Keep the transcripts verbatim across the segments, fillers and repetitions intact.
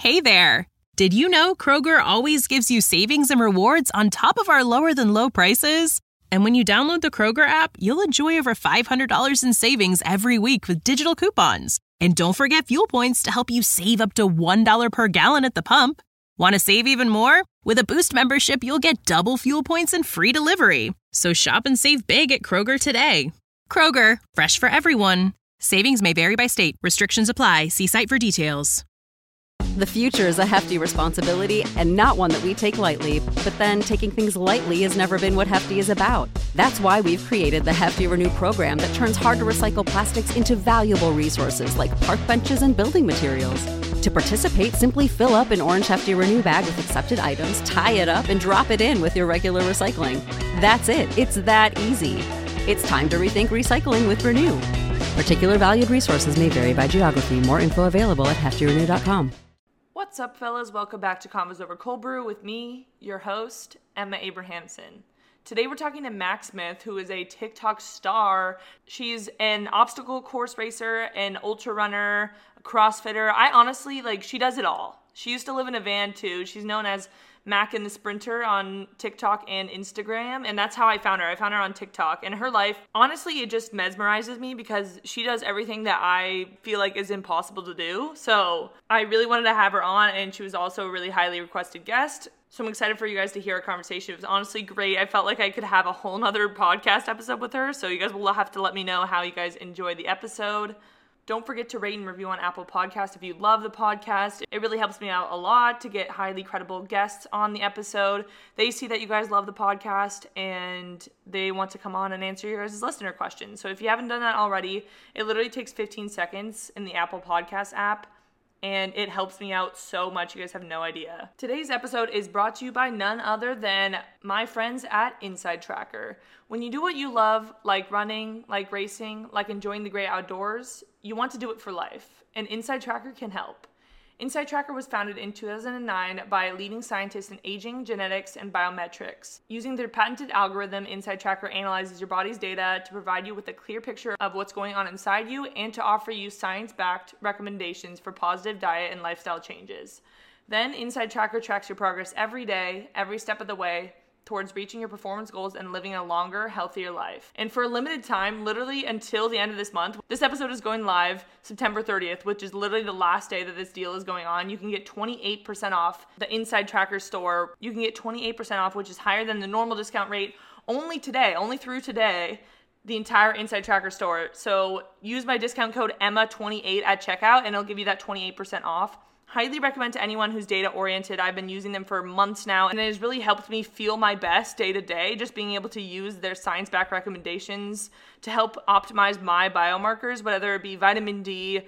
Hey there! Did you know Kroger always gives you savings and rewards on top of our lower than low prices? And when you download the Kroger app, you'll enjoy over five hundred dollars in savings every week with digital coupons. And don't forget fuel points to help you save up to one dollar per gallon at the pump. Want to save even more? With a Boost membership, you'll get double fuel points and free delivery. So shop and save big at Kroger today. Kroger, fresh for everyone. Savings may vary by state. Restrictions apply. See site for details. The future is a hefty responsibility and not one that we take lightly. But then taking things lightly has never been what Hefty is about. That's why we've created the Hefty Renew program that turns hard-to-recycle plastics into valuable resources like park benches and building materials. To participate, simply fill up an orange Hefty Renew bag with accepted items, tie it up, and drop it in with your regular recycling. That's it. It's that easy. It's time to rethink recycling with Renew. Particular valued resources may vary by geography. More info available at hefty renew dot com. What's up, fellas? Welcome back to Convos Over Cold Brew with me, your host, Emma Abrahamson. Today we're talking to Mac Smith, who is a TikTok star. She's an obstacle course racer, an ultra runner, a CrossFitter. I honestly, like, she does it all. She used to live in a van too. She's known as Mac and the Sprinter on TikTok and Instagram, and that's how I found her. I found her on TikTok, and her life, honestly, it just mesmerizes me because she does everything that I feel like is impossible to do. So I really wanted to have her on, and she was also a really highly requested guest. So I'm excited for you guys to hear our conversation. It was honestly great. I felt like I could have a whole nother podcast episode with her, so you guys will have to let me know how you guys enjoyed the episode. Don't forget to rate and review on Apple Podcasts if you love the podcast. It really helps me out a lot to get highly credible guests on the episode. They see that you guys love the podcast and they want to come on and answer your guys' listener questions. So if you haven't done that already, it literally takes fifteen seconds in the Apple Podcast app, and it helps me out so much. You guys have no idea. Today's episode is brought to you by none other than my friends at Inside Tracker. When you do what you love, like running, like racing, like enjoying the great outdoors, you want to do it for life, and Inside Tracker can help. Inside Tracker was founded in two thousand nine by leading scientists in aging, genetics, and biometrics. Using their patented algorithm, Inside Tracker analyzes your body's data to provide you with a clear picture of what's going on inside you and to offer you science-backed recommendations for positive diet and lifestyle changes. Then Inside Tracker tracks your progress every day, every step of the way, towards reaching your performance goals and living a longer, healthier life. And for a limited time, literally until the end of this month, this episode is going live September thirtieth, which is literally the last day that this deal is going on. You can get twenty-eight percent off the Inside Tracker store. You can get twenty-eight percent off, which is higher than the normal discount rate, only today, only through today, the entire Inside Tracker store. So use my discount code Emma twenty-eight at checkout and it'll give you that twenty-eight percent off. Highly recommend to anyone who's data oriented. I've been using them for months now, and it has really helped me feel my best day to day, just being able to use their science-backed recommendations to help optimize my biomarkers, whether it be vitamin D,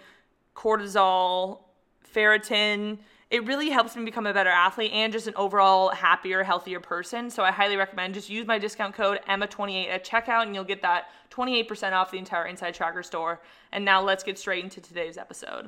cortisol, ferritin. It really helps me become a better athlete and just an overall happier, healthier person. So I highly recommend just use my discount code Emma twenty-eight at checkout and you'll get that twenty-eight percent off the entire Inside Tracker store. And now let's get straight into today's episode.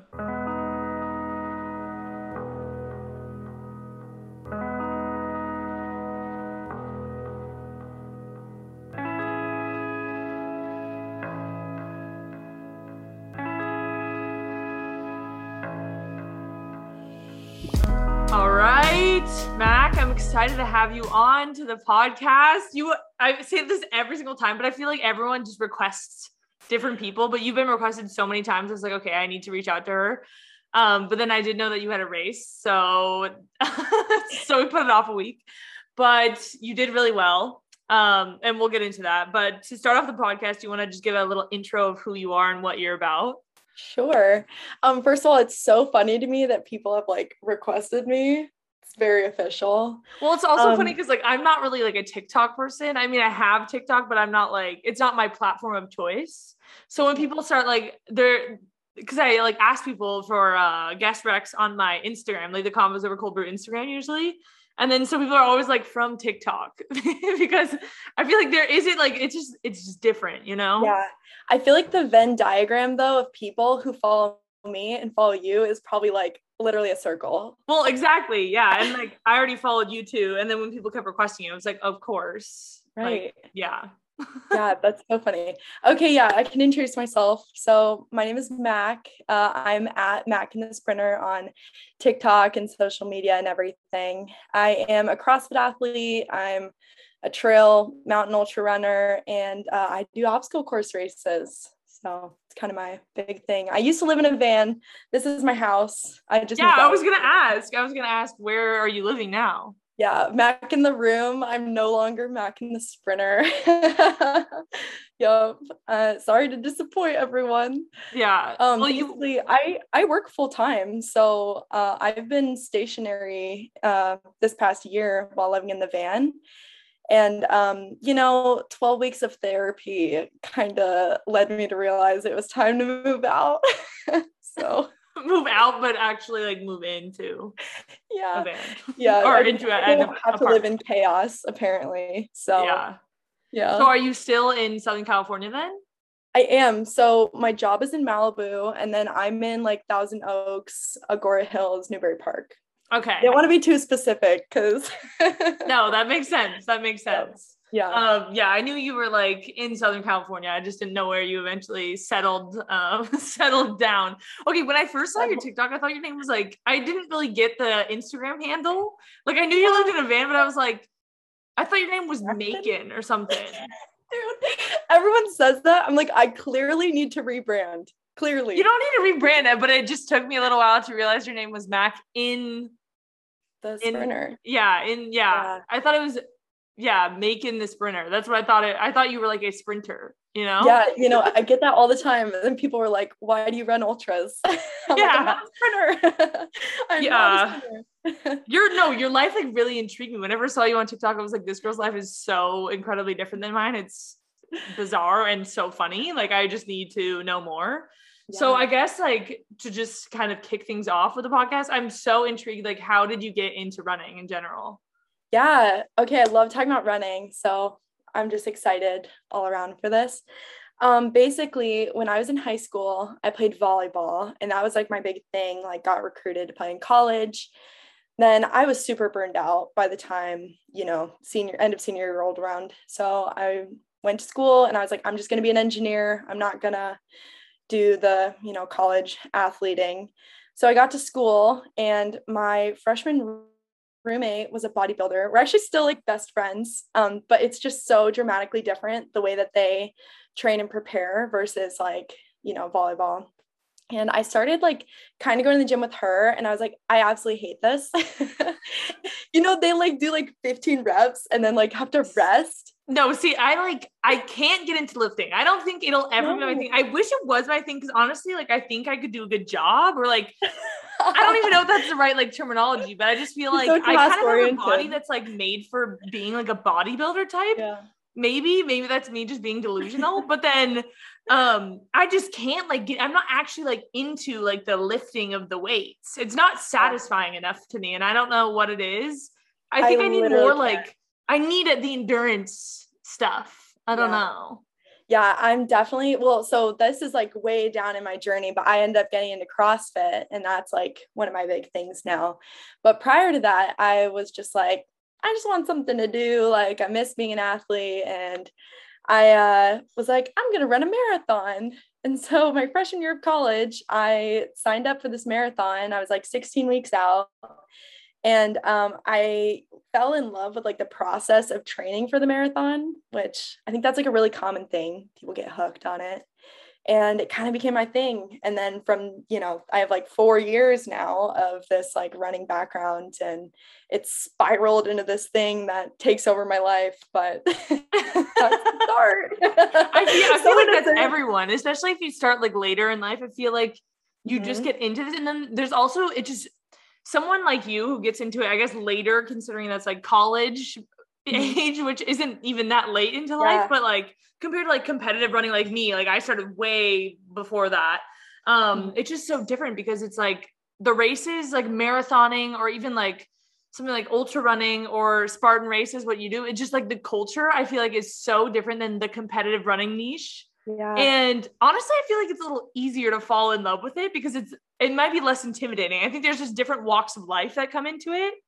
All right, Mac, I'm excited to have you on to the podcast. You, I say this every single time, but I feel like everyone just requests different people, but you've been requested so many times. I was like, okay, I need to reach out to her. Um, but then I did know that you had a race. So, so we put it off a week, but you did really well. Um, and we'll get into that. But to start off the podcast, you want to just give a little intro of who you are and what you're about? Sure. Um, first of all, it's so funny to me that people have like requested me. It's very official. Well, it's also um, funny because like I'm not really like a TikTok person. I mean, I have TikTok, but I'm not like, it's not my platform of choice. So when people start like they're because I like ask people for uh guest recs on my Instagram, like the Convos Over Cold Brew Instagram usually. And then some people are always like from TikTok because I feel like there isn't like, it's just, it's just different, you know? Yeah. I feel like the Venn diagram though of people who follow me and follow you is probably like literally a circle. Well, exactly. Yeah. And like, I already followed you too. And then when people kept requesting you, I was like, of course. Right. Like, yeah. Yeah, that's so funny. Okay, yeah, I can introduce myself. So my name is Mac. Uh, I'm at Mac in the Sprinter on TikTok and social media and everything. I am a CrossFit athlete. I'm a trail mountain ultra runner, and uh, I do obstacle course races. So it's kind of my big thing. I used to live in a van. This is my house. I just Yeah, moved I out. was gonna ask. I was gonna ask, where are you living now? Yeah, Mac in the room. I'm no longer Mac in the Sprinter. Yup. Uh, sorry to disappoint everyone. Yeah. Um, Well, you. basically, I I work full time, so uh, I've been stationary uh, this past year while living in the van, and um, you know, twelve weeks of therapy kind of led me to realize it was time to move out. So Move out, but actually like move into a yeah, van yeah, or I, into a, I an don't have to live apartment. in chaos apparently. So Yeah. yeah. So are you still in Southern California then? I am. So my job is in Malibu, and then I'm in like Thousand Oaks, Agora Hills, Newbury Park. Okay. I don't want to be too specific because No, that makes sense. That makes sense. yeah. Um, yeah, I knew you were like in Southern California. I just didn't know where you eventually settled, um, settled down. Okay, when I first saw your TikTok, I thought your name was like, I didn't really get the Instagram handle. Like I knew you lived in a van, but I was like, I thought your name was Macon or something. Dude, everyone says that. I'm like, I clearly need to rebrand. Clearly. You don't need to rebrand it, but it just took me a little while to realize your name was Mac in the in Sprinter. yeah, in yeah. Yeah. I thought it was yeah, Macon the Sprinter. That's what I thought it I thought you were like a sprinter, you know? Yeah, you know, I get that all the time. And then people were like, why do you run ultras? I'm Yeah. like, I'm not a sprinter. I'm Yeah. not a sprinter. Your no, your life like really intrigued me. Whenever I saw you on TikTok, I was like, this girl's life is so incredibly different than mine. It's bizarre and so funny. Like I just need to know more. Yeah. So I guess like to just kind of kick things off with the podcast, I'm so intrigued. Like, how did you get into running in general? Yeah. Okay. I love talking about running. So I'm just excited all around for this. Um, basically, when I was in high school, I played volleyball, and that was like my big thing. Like, got recruited to play in college. Then I was super burned out by the time, you know, senior end of senior year rolled around. So I went to school, and I was like, I'm just going to be an engineer. I'm not going to do the, you know, college athleting. So I got to school, and my freshman roommate was a bodybuilder. We're actually still like best friends, um, but it's just so dramatically different the way that they train and prepare versus like, you know, volleyball. And I started like kind of going to the gym with her, and I was like, I absolutely hate this. You know, they like do like fifteen reps and then like have to rest. No, see, I like, I can't get into lifting. I don't think it'll ever no. be my thing. I wish it was my thing, because honestly, like, I think I could do a good job, or like, I don't even know if that's the right like terminology, but I just feel like so I kind of have a body that's like made for being like a bodybuilder type. Yeah. Maybe, maybe that's me just being delusional, but then um, I just can't like get, I'm not actually like into like the lifting of the weights. It's not satisfying yeah. enough to me. And I don't know what it is. I think I, I need more can't. like, I need the endurance stuff. I don't yeah. know. Yeah, I'm definitely, well, so this is like way down in my journey, but I ended up getting into CrossFit, and that's like one of my big things now. But prior to that, I was just like, I just want something to do. Like, I miss being an athlete, and I uh, was like, I'm going to run a marathon. And so my freshman year of college, I signed up for this marathon. I was like sixteen weeks out. And um, I fell in love with like the process of training for the marathon, which I think that's like a really common thing. People get hooked on it. And it kind of became my thing. And then from, you know, I have like four years now of this like running background, and it's spiraled into this thing that takes over my life. But that's the start. I feel, I feel like that's everyone, especially if you start like later in life. I feel like you mm-hmm. just get into this. And then there's also, it just, someone like you who gets into it, I guess later, considering that's like college mm-hmm. age, which isn't even that late into yeah. life, but like compared to like competitive running like me, like I started way before that. Um, mm-hmm. It's just so different, because it's like the races, like marathoning, or even like something like ultra running or Spartan races, what you do, it's just like the culture, I feel like, is so different than the competitive running niche. Yeah. And honestly, I feel like it's a little easier to fall in love with it, because it's, it might be less intimidating. I think there's just different walks of life that come into it.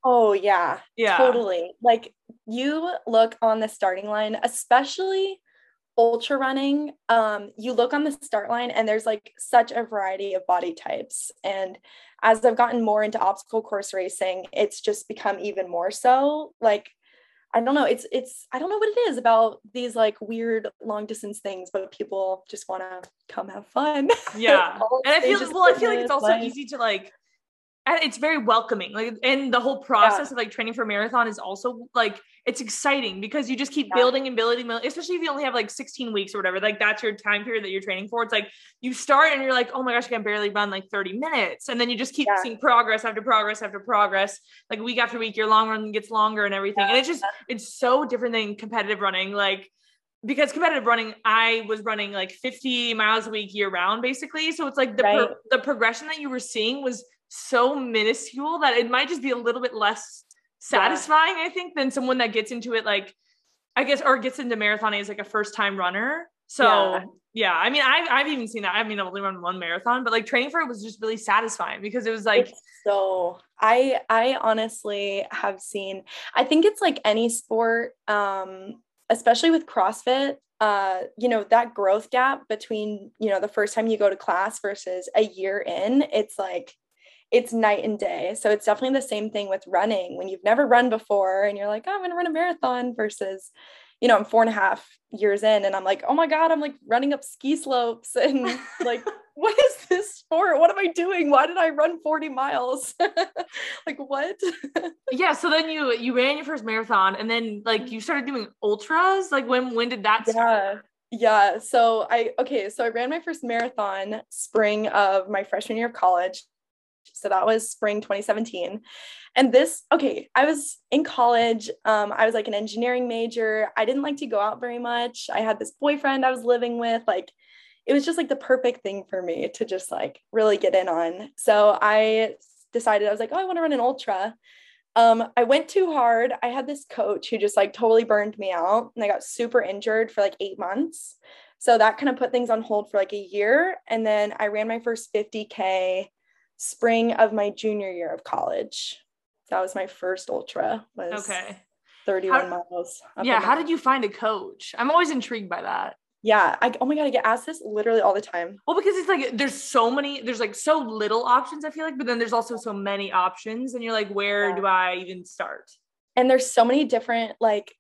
Oh yeah, Yeah. totally. Like you look on the starting line, especially ultra running, um, you look on the start line and there's like such a variety of body types. And as I've gotten more into obstacle course racing, it's just become even more so. Like, I don't know, it's it's I don't know what it is about these like weird long distance things, but people just want to come have fun. Yeah. And I feel Stages, well, I feel like it's fitness, also like, easy to like, and it's very welcoming. Like, and the whole process yeah, of like training for a marathon is also like, it's exciting because you just keep yeah, building and building, especially if you only have like sixteen weeks or whatever, like that's your time period that you're training for. It's like you start and you're like, oh my gosh, I can barely run like thirty minutes. And then you just keep yeah, seeing progress after progress after progress, like week after week, your long run gets longer and everything. And it's just, it's so different than competitive running. Like, because competitive running, I was running like fifty miles a week year round, basically. So it's like the, right, pro- the progression that you were seeing was so minuscule that it might just be a little bit less satisfying, yeah. I think, than someone that gets into it, like, I guess, or gets into marathoning as like a first time runner. So yeah, yeah. I mean, I've, I've even seen that. I mean, I've only run one marathon, but like training for it was just really satisfying because it was like, it's so I, I honestly have seen, I think it's like any sport, um, especially with CrossFit, uh, you know, that growth gap between, you know, the first time you go to class versus a year in, it's like, it's night and day. So it's definitely the same thing with running when you've never run before and you're like, oh, I'm going to run a marathon versus, you know, I'm four and a half years in and I'm like, oh my God, I'm like running up ski slopes and like, what is this sport? What am I doing? Why did I run forty miles? Like what? Yeah. So then you, you ran your first marathon and then like you started doing ultras. Like when, when did that start? Yeah. Yeah. So I, okay. So I ran my first marathon spring of my freshman year of college. So that was spring twenty seventeen. And this, okay, I was in college. Um, I was like an engineering major. I didn't like to go out very much. I had this boyfriend I was living with. Like, it was just like the perfect thing for me to just like really get in on. So I decided, I was like, oh, I want to run an ultra. Um, I went too hard. I had this coach who just like totally burned me out and I got super injured for like eight months. So that kind of put things on hold for like a year. And then I ran my first fifty K spring of my junior year of college. That was my first ultra, was okay. thirty-one how, miles. Yeah. How did you find a coach? I'm always intrigued by that. Yeah. I, oh my God, I get asked this literally all the time. Well, because it's like, there's so many, there's like so little options, I feel like, but then there's also so many options and you're like, where yeah. do I even start? And there's so many different like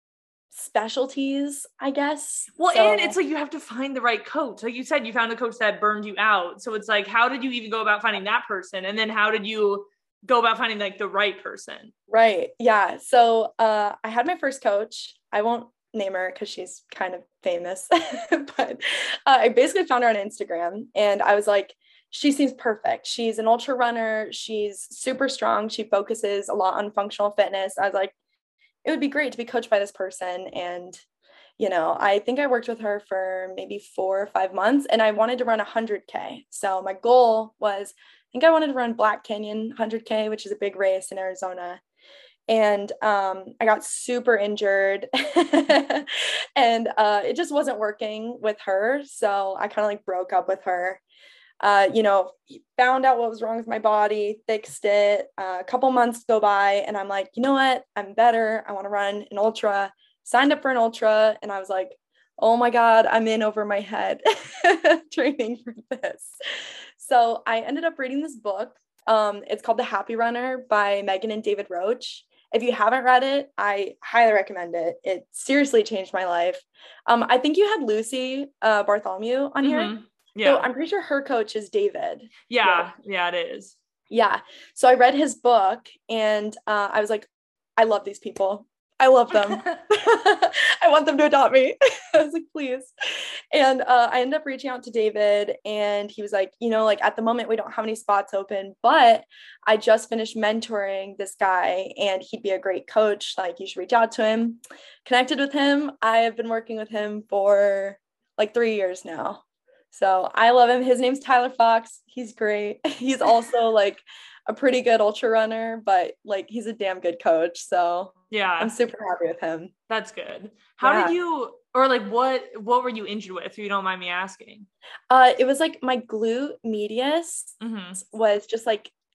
specialties, I guess. Well, so, and it's like, you have to find the right coach. Like you said, you found a coach that burned you out. So it's like, how did you even go about finding that person? And then how did you go about finding like the right person? Right. Yeah. So uh, I had my first coach. I won't name her because she's kind of famous, but uh, I basically found her on Instagram and I was like, she seems perfect. She's an ultra runner. She's super strong. She focuses a lot on functional fitness. I was like, it would be great to be coached by this person. And, you know, I think I worked with her for maybe four or five months and I wanted to run one hundred K. So my goal was, I think I wanted to run Black Canyon one hundred K, which is a big race in Arizona. And um, I got super injured and uh, it just wasn't working with her. So I kind of like broke up with her. Uh, you know, found out what was wrong with my body, fixed it. Uh, a couple months go by and I'm like, you know what? I'm better. I want to run an ultra. Signed up for an ultra. And I was like, oh my God, I'm in over my head training for this. So I ended up reading this book. Um, it's called The Happy Runner by Megan and David Roach. If you haven't read it, I highly recommend it. It seriously changed my life. Um, I think you had Lucy uh, Bartholomew on mm-hmm. here. Yeah. So I'm pretty sure her coach is David. Yeah. Yeah, it is. Yeah. So I read his book and uh, I was like, I love these people. I love them. I want them to adopt me. I was like, please. And uh, I ended up reaching out to David and he was like, you know, like at the moment we don't have any spots open, but I just finished mentoring this guy and he'd be a great coach. Like you should reach out to him. Connected with him. I have been working with him for like three years now. So I love him. His name's Tyler Fox. He's great. He's also like a pretty good ultra runner, but like he's a damn good coach. So yeah, I'm super happy with him. That's good. How yeah. did you, or like what, what were you injured with? If you don't mind me asking. Uh, it was like my glute medius mm-hmm. was just like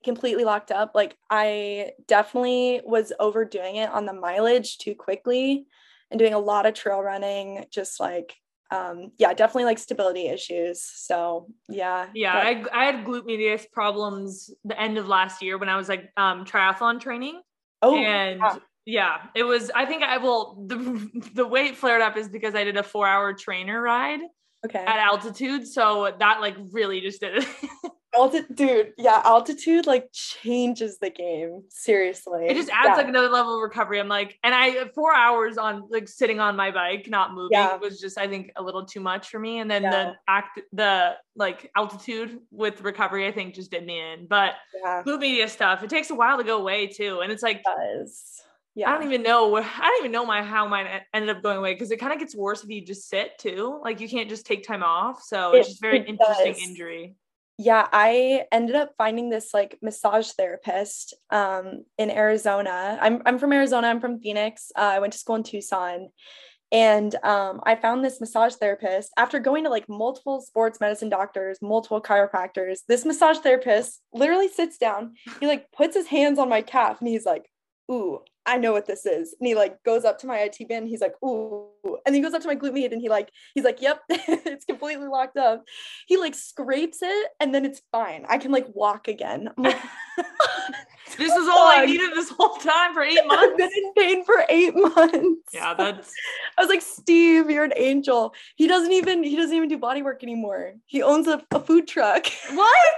completely locked up. Like I definitely was overdoing it on the mileage too quickly and doing a lot of trail running, just like, um, yeah, definitely like stability issues. So yeah. Yeah. That- I, I had glute medius problems the end of last year when I was like, um, triathlon training. oh, And yeah. yeah, it was, I think I will, the, the way it flared up is because I did a four hour trainer ride Okay. at altitude. So that like really just did it. Alti- dude, yeah, altitude like changes the game. Seriously. It just adds yeah. like another level of recovery. I'm like, and I, four hours on like sitting on my bike, not moving Yeah. was just, I think a little too much for me. And then Yeah. the act, the like altitude with recovery, I think just did me in, but Yeah. glute media stuff, it takes a while to go away too. And it's like, It does. Yeah. I don't even know. I don't even know my, how mine ended up going away. Cause it kind of gets worse if you just sit too. Like you can't just take time off. So It- it's just very it interesting does. injury. Yeah, I ended up finding this like massage therapist um, in Arizona. I'm I'm from Arizona. I'm from Phoenix. Uh, I went to school in Tucson, and um, I found this massage therapist after going to like multiple sports medicine doctors, multiple chiropractors. This massage therapist literally sits down. He like puts his hands on my calf, and he's like, "Ooh, I know what this is." And he like goes up to my I T band. And he's like, "Ooh," and then he goes up to my glute med, and he like he's like, "Yep, it's completely locked up." He like scrapes it, and then it's fine. I can like walk again. I'm like, this is all I needed this whole time for eight months. I've been in pain for eight months. Yeah, that's. I was like, "Steve, you're an angel." He doesn't even he doesn't even do body work anymore. He owns a, a food truck. What?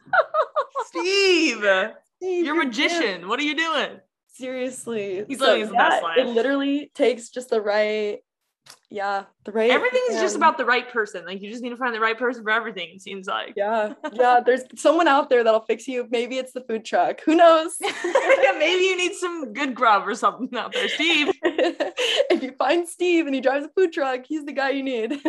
Steve, Steve, you're a magician. What are you doing? Seriously. He's So, living his yeah, best life. It literally takes just the right, yeah, the right. Everything's just um, about the right person. Like you just need to find the right person for everything, it seems like. Yeah, yeah. There's someone out there that'll fix you. Maybe it's the food truck. Who knows? Yeah, maybe you need some good grub or something out there, Steve. If you find Steve and he drives a food truck, he's the guy you need.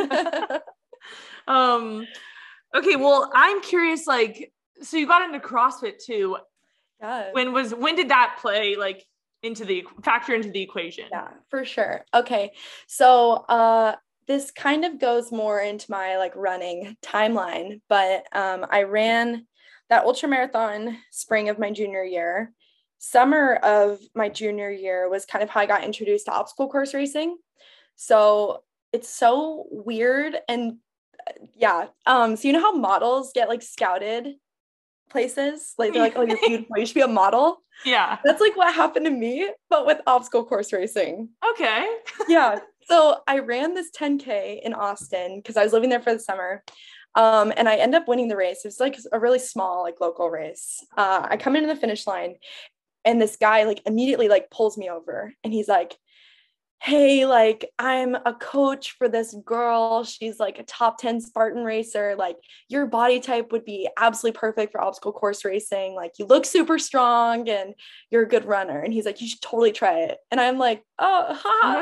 um. Okay, well, I'm curious. Like, so you got into CrossFit too. Yeah. When was when did that play like into the factor into the equation? Yeah, for sure. Okay. So uh this kind of goes more into my like running timeline, but um I ran that ultra marathon spring of my junior year. Summer of my junior year was kind of how I got introduced to obstacle course racing. So it's so weird and uh, yeah. Um so you know how models get like scouted places, like they're like, "Oh, you're beautiful, you should be a model." Yeah. That's like what happened to me, but with obstacle course racing. Okay. Yeah. So I ran this ten K in Austin because I was living there for the summer. Um, and I end up winning the race. It was like a really small, like local race. Uh, I come into the finish line and this guy like immediately like pulls me over and he's like, "Hey, like I'm a coach for this girl. She's like a top ten Spartan racer. Like your body type would be absolutely perfect for obstacle course racing. Like you look super strong and you're a good runner." And he's like, "You should totally try it." And I'm like, "Oh,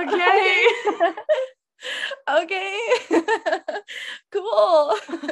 ha, okay." Okay. Cool.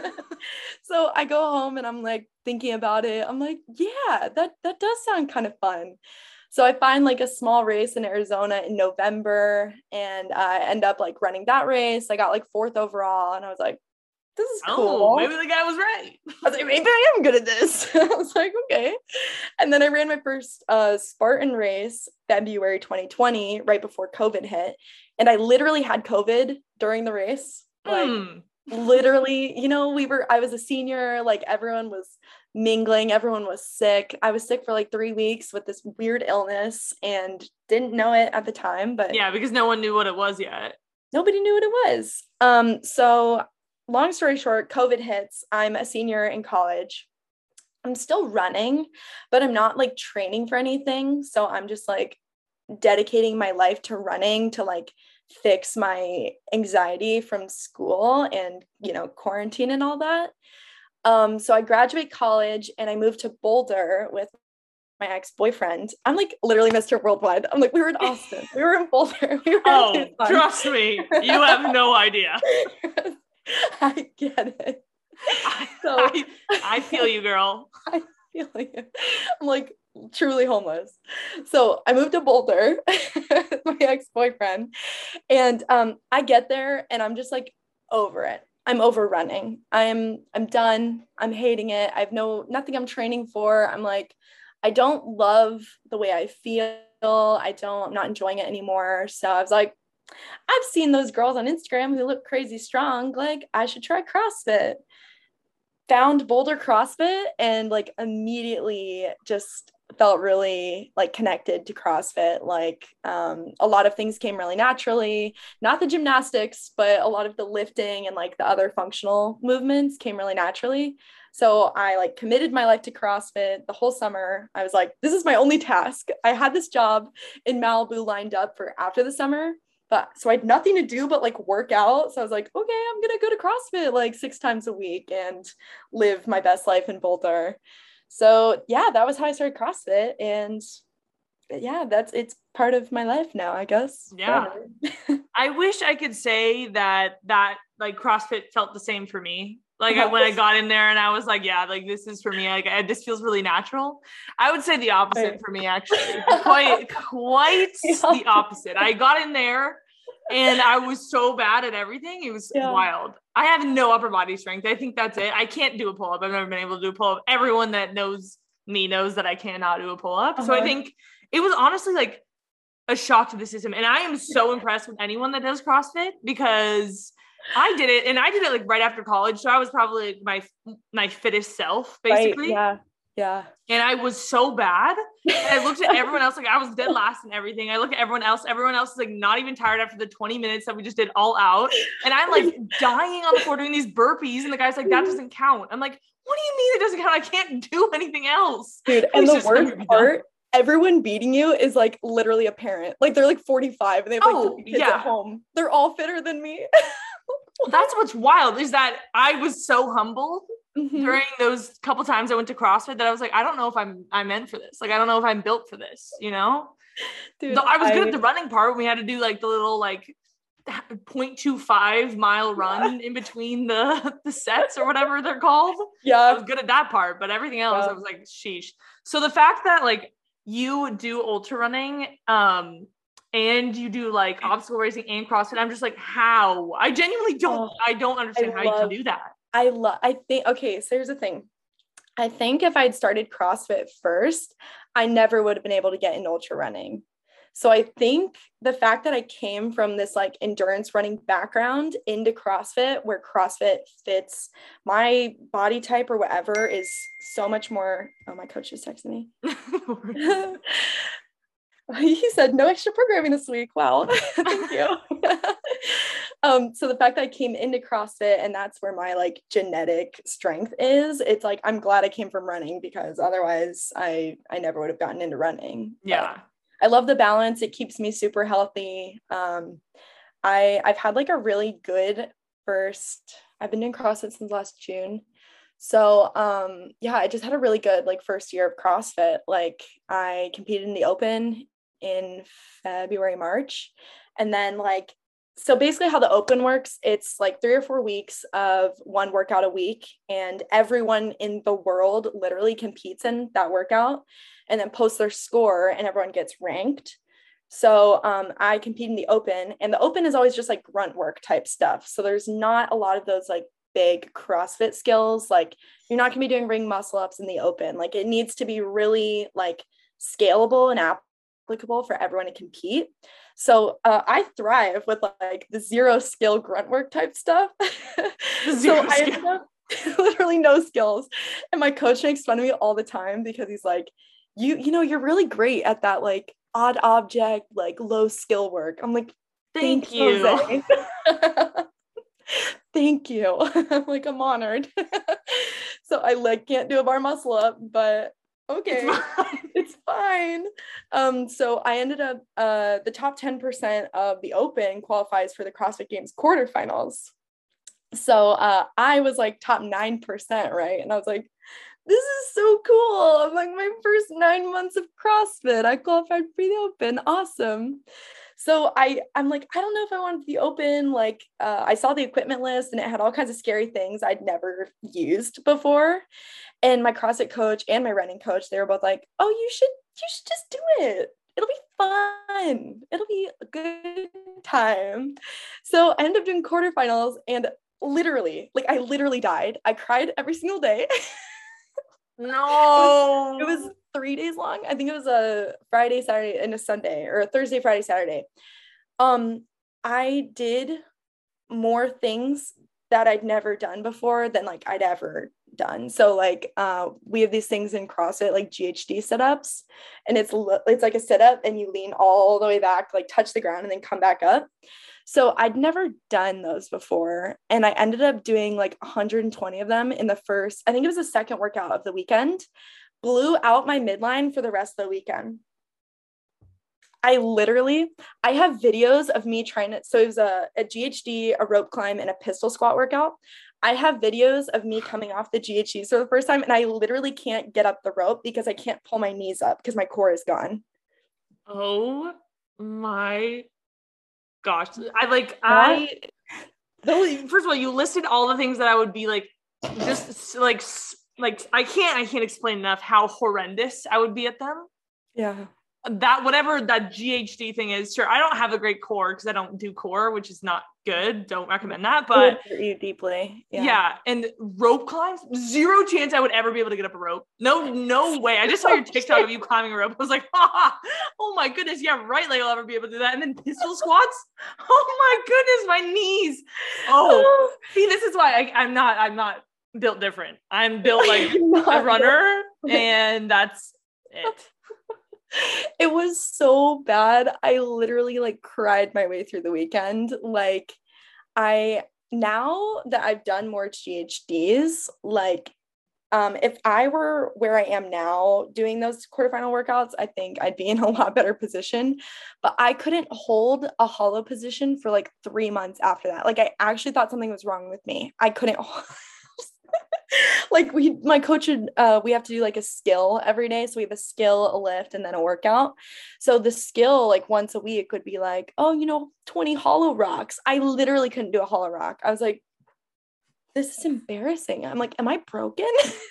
So I go home and I'm like thinking about it. I'm like, yeah, that that does sound kind of fun. So I find like a small race in Arizona in November and I end up like running that race. I got like fourth overall and I was like, this is cool. Oh, maybe the guy was right. I was like, maybe I am good at this. I was like, okay. And then I ran my first uh, Spartan race February twenty twenty, right before COVID hit. And I literally had COVID during the race. Like Hmm. literally, you know, we were, I was a senior, like everyone was mingling, everyone was sick. I was sick for like three weeks with this weird illness and didn't know it at the time, but Yeah, because no one knew what it was yet. nobody knew what it was. Um, so long story short, COVID hits. I'm a senior in college. I'm still running, but I'm not like training for anything. So I'm just like dedicating my life to running to like fix my anxiety from school and, you know, quarantine and all that. Um, so I graduate college and I moved to Boulder with my ex-boyfriend. I'm like literally Mister Worldwide. I'm like, we were in Austin. We were in Boulder. We were Oh, in Tucson. trust me, you have no idea. I get it. I, So I, I feel you, girl. I feel you. I'm like truly homeless. So I moved to Boulder with my ex-boyfriend. And um, I get there and I'm just like over it. I'm over running. I'm I'm done. I'm hating it. I've no nothing I'm training for. I'm like, I don't love the way I feel. I don't, I'm not enjoying it anymore. So I was like, I've seen those girls on Instagram who look crazy strong. Like, I should try CrossFit. Found Boulder CrossFit and like immediately just felt really like connected to CrossFit. Like um, a lot of things came really naturally, not the gymnastics, but a lot of the lifting and like the other functional movements came really naturally. So I like committed my life to CrossFit the whole summer. I was like, this is my only task. I had this job in Malibu lined up for after the summer. But so I had nothing to do but like work out. So I was like, okay, I'm going to go to CrossFit like six times a week and live my best life in Boulder. So yeah, that was how I started CrossFit. And yeah, that's, it's part of my life now, I guess. Yeah. I wish I could say that, that like CrossFit felt the same for me. Like I, when I got in there and I was like, yeah, like this is for me. Like I, this feels really natural. I would say the opposite right. for me, actually. Quite, quite yeah. the opposite. I got in there and I was so bad at everything. It was yeah. wild. I have no upper body strength. I think that's it. I can't do a pull-up. I've never been able to do a pull-up. Everyone that knows me knows that I cannot do a pull-up. Uh-huh. So I think it was honestly like a shock to the system. And I am so impressed with anyone that does CrossFit because I did it and I did it like right after college. So I was probably like my, my fittest self basically. Right, yeah. Yeah. And I was so bad. And I looked at everyone else, like I was dead last and everything. I look at everyone else. Everyone else is like not even tired after the twenty minutes that we just did all out. And I'm like dying on the floor doing these burpees. And the guy's like, that doesn't count. I'm like, what do you mean it doesn't count? I can't do anything else. Dude, and the worst part, everyone beating you is like literally a parent. Like they're like forty-five and they have like oh, kids yeah. at home. They're all fitter than me. That's what's wild is that I was so humble mm-hmm. during those couple times I went to CrossFit that I was like, I don't know if I'm, I'm meant for this. Like, I don't know if I'm built for this, you know? Dude, I was good I, at the running part when we had to do like the little like zero point two five mile run yeah. in between the, the sets or whatever they're called. Yeah. I was good at that part, but everything else, yeah. I was like, sheesh. So the fact that like you do ultra running, um, and you do like obstacle racing and CrossFit, I'm just like, how? I genuinely don't, oh, I don't understand I how love, you can do that. I love, I think, okay, so here's the thing. I think if I'd started CrossFit first, I never would have been able to get into ultra running. So I think the fact that I came from this like endurance running background into CrossFit, where CrossFit fits my body type or whatever, is so much more. Oh, my coach just texted me. He said no extra programming this week. Wow. Thank you. um, so the fact that I came into CrossFit and that's where my like genetic strength is, it's like, I'm glad I came from running because otherwise I, I never would have gotten into running. Yeah. But I love the balance. It keeps me super healthy. Um, I, I've had like a really good first, I've been doing CrossFit since last June. So, um, yeah, I just had a really good like first year of CrossFit. Like I competed in the open in February, March. And then like, so basically how the open works, it's like three or four weeks of one workout a week and everyone in the world literally competes in that workout and then posts their score and everyone gets ranked. So um, I compete in the open and the open is always just like grunt work type stuff. So there's not a lot of those like big CrossFit skills. Like you're not gonna be doing ring muscle ups in the open. Like it needs to be really like scalable and applicable for everyone to compete. So uh, I thrive with like the zero skill grunt work type stuff. So I ended up literally no skills. And my coach makes fun of me all the time because he's like, you, you know, you're really great at that like odd object, like low skill work. I'm like, thank you. Thank you. I'm like, I'm honored. So I like can't do a bar muscle up, but okay, it's fine. It's fine. Um, so I ended up uh the top ten percent of the open qualifies for the CrossFit Games quarterfinals. So uh I was like top nine percent, right? And I was like, this is so cool. I'm like, my first nine months of CrossFit, I qualified for the open. Awesome. So I, I'm like, I don't know if I wanted the open. Like, uh, I saw the equipment list and it had all kinds of scary things I'd never used before. And my CrossFit coach and my running coach, they were both like, oh, you should, you should just do it. It'll be fun. It'll be a good time. So I ended up doing quarterfinals and literally, like I literally died. I cried every single day. No. It was, it was three days long. I think it was a Friday, Saturday, and a Sunday, or a Thursday, Friday, Saturday. Um, I did more things that I'd never done before than like I'd ever done. So like uh we have these things in CrossFit, like G H D sit-ups, and it's it's like a sit-up and you lean all the way back, like touch the ground and then come back up. So I'd never done those before, and I ended up doing like one hundred twenty of them in the first, I think it was the second workout of the weekend. Blew out my midline for the rest of the weekend. I literally, I have videos of me trying to, so it was a, a G H D, a rope climb, and a pistol squat workout. I have videos of me coming off the G H D for the first time, and I literally can't get up the rope because I can't pull my knees up because my core is gone. Oh my gosh. I like, I, first of all, you listed all the things that I would be like, just like, like, I can't, I can't explain enough how horrendous I would be at them. Yeah. That whatever that G H D thing is, sure. I don't have a great core because I don't do core, which is not good. Don't recommend that. But it would hurt you deeply. Yeah. yeah. And rope climbs, zero chance I would ever be able to get up a rope. No, no way. I just saw your TikTok of you climbing a rope. I was like, ha, oh my goodness. Yeah, right. Like I'll ever be able to do that. And then pistol squats. Oh my goodness, my knees. Oh, see, this is why I, I'm not, I'm not built different. I'm built like a runner, and that's it. It was so bad. I literally like cried my way through the weekend. Like I, now that I've done more G H Ds, like um, if I were where I am now doing those quarterfinal workouts, I think I'd be in a lot better position, but I couldn't hold a hollow position for like three months after that. Like I actually thought something was wrong with me. I couldn't like we, my coach would, uh, we have to do like a skill every day. So we have a skill, a lift, and then a workout. So the skill, like once a week would be like, oh, you know, twenty hollow rocks. I literally couldn't do a hollow rock. I was like, this is embarrassing. I'm like, am I broken?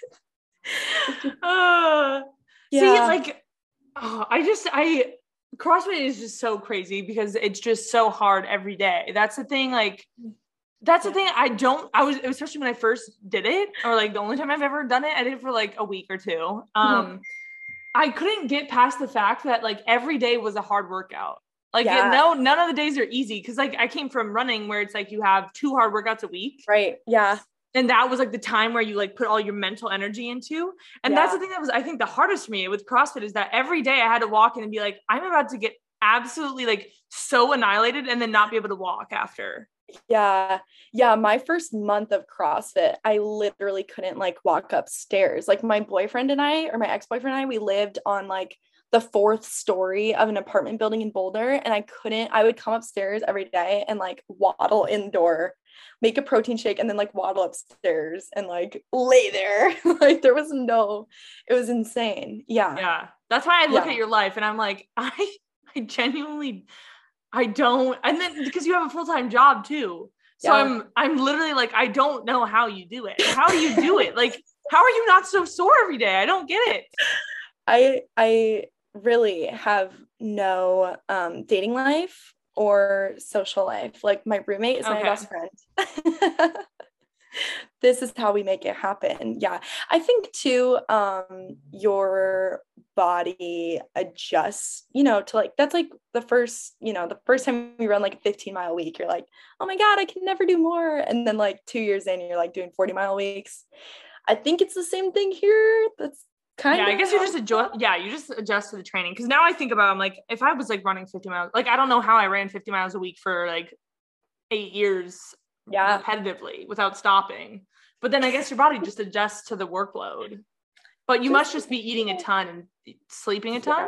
uh, yeah. See, like, oh, I just, I, CrossFit is just so crazy because it's just so hard every day. That's the thing. Like, That's the thing. I don't, I was, especially when I first did it, or like the only time I've ever done it, I did it for like a week or two. Um, mm-hmm. I couldn't get past the fact that like every day was a hard workout. Like, yeah. no, none of the days are easy. Cause like I came from running where it's like you have two hard workouts a week. Right. Yeah. And that was like the time where you like put all your mental energy into. And yeah. that's the thing that was, I think the hardest for me with CrossFit is that every day I had to walk in and be like, I'm about to get absolutely like so annihilated and then not be able to walk after. Yeah. Yeah. My first month of CrossFit, I literally couldn't like walk upstairs. Like my boyfriend and I, or my ex-boyfriend and I, we lived on like the fourth story of an apartment building in Boulder. And I couldn't, I would come upstairs every day and like waddle indoor, make a protein shake, and then like waddle upstairs and like lay there. Like there was no, it was insane. Yeah. Yeah. That's why I look yeah. at your life and I'm like, I, I genuinely I don't, and then because you have a full-time job too. So yeah. I'm, I'm literally like, I don't know how you do it. How do you do it? Like, how are you not so sore every day? I don't get it. I, I really have no um, dating life or social life. Like my roommate is my okay. best friend. This is how we make it happen. Yeah. I think too, um, your body adjusts, you know, to like, that's like the first, you know, the first time you run like a fifteen mile week, you're like, oh my God, I can never do more. And then like two years in, you're like doing forty mile weeks. I think it's the same thing here. That's kind yeah, of. I guess you just adjust. Yeah. You just adjust to the training. Cause now I think about, I'm like, if I was like running fifty miles, like, I don't know how I ran fifty miles a week for like eight years yeah. repetitively without stopping. But then I guess your body just adjusts to the workload. But you just, must just be eating a ton and sleeping a ton. Yeah.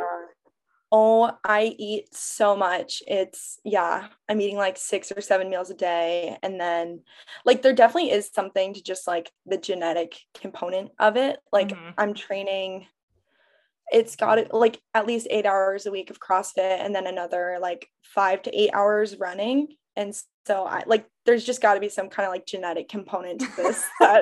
Oh, I eat so much. It's, yeah, I'm eating like six or seven meals a day. And then like, there definitely is something to just like the genetic component of it. Like mm-hmm. I'm training, it's got it like at least eight hours a week of CrossFit and then another like five to eight hours running. And so I like, there's just got to be some kind of like genetic component to this that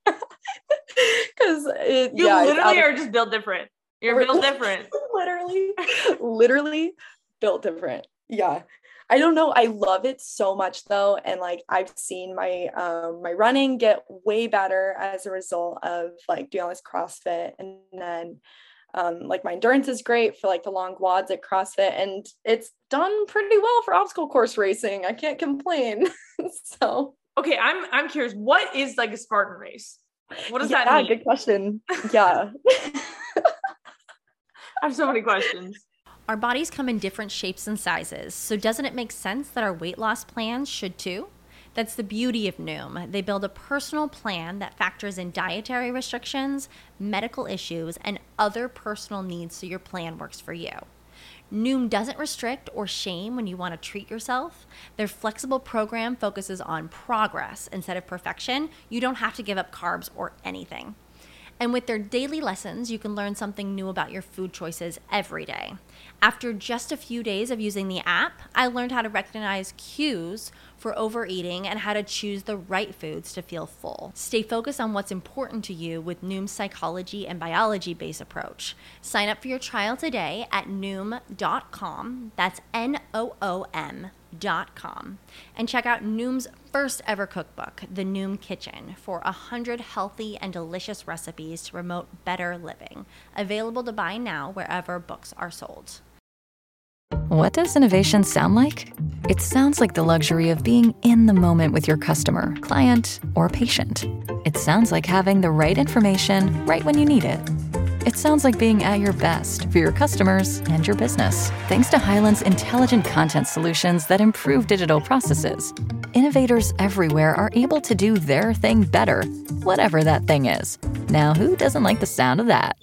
because you yeah, literally are just built different. You're built different. literally, literally built different. Yeah. I don't know. I love it so much though. And like I've seen my um my running get way better as a result of like doing all this CrossFit. And then um like my endurance is great for like the long wads at CrossFit, and it's done pretty well for obstacle course racing. I can't complain. So okay, I'm I'm curious, what is like a Spartan race? What does yeah, that mean? Good question. Yeah. I have so many questions. Our bodies come in different shapes and sizes, so doesn't it make sense that our weight loss plans should too? That's the beauty of Noom. They build a personal plan that factors in dietary restrictions, medical issues, and other personal needs so your plan works for you. Noom doesn't restrict or shame when you want to treat yourself. Their flexible program focuses on progress instead of perfection. You don't have to give up carbs or anything. And with their daily lessons, you can learn something new about your food choices every day. After just a few days of using the app, I learned how to recognize cues for overeating and how to choose the right foods to feel full. Stay focused on what's important to you with Noom's psychology and biology-based approach. Sign up for your trial today at noom dot com. That's N O O M dot com. And check out Noom's first ever cookbook, The Noom Kitchen, for one hundred healthy and delicious recipes to promote better living. Available to buy now wherever books are sold. What does innovation sound like? It sounds like the luxury of being in the moment with your customer, client, or patient. It sounds like having the right information right when you need it. It sounds like being at your best for your customers and your business, thanks to Hyland's intelligent content solutions that improve digital processes. Innovators everywhere are able to do their thing better, whatever that thing is. Now, who doesn't like the sound of that?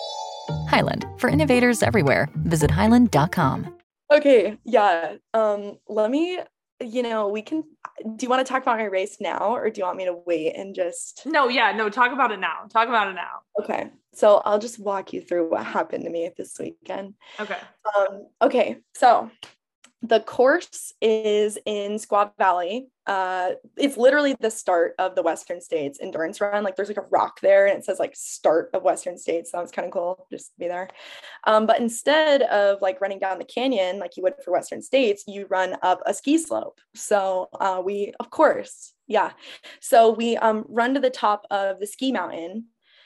Hyland, for innovators everywhere. Visit hyland dot com. Okay, yeah. Um, let me, you know, we can, do you want to talk about my race now, or do you want me to wait and just? No, yeah, no, talk about it now. Talk about it now. Okay. So I'll just walk you through what happened to me this weekend. Okay. Um, okay. So the course is in Squaw Valley. Uh, it's literally the start of the Western States endurance run. Like there's like a rock there and it says like start of Western States. So that was kind of cool just to be there. Um, but instead of like running down the canyon, like you would for Western States, you run up a ski slope. So uh, we, of course, yeah. So we um, run to the top of the ski mountain.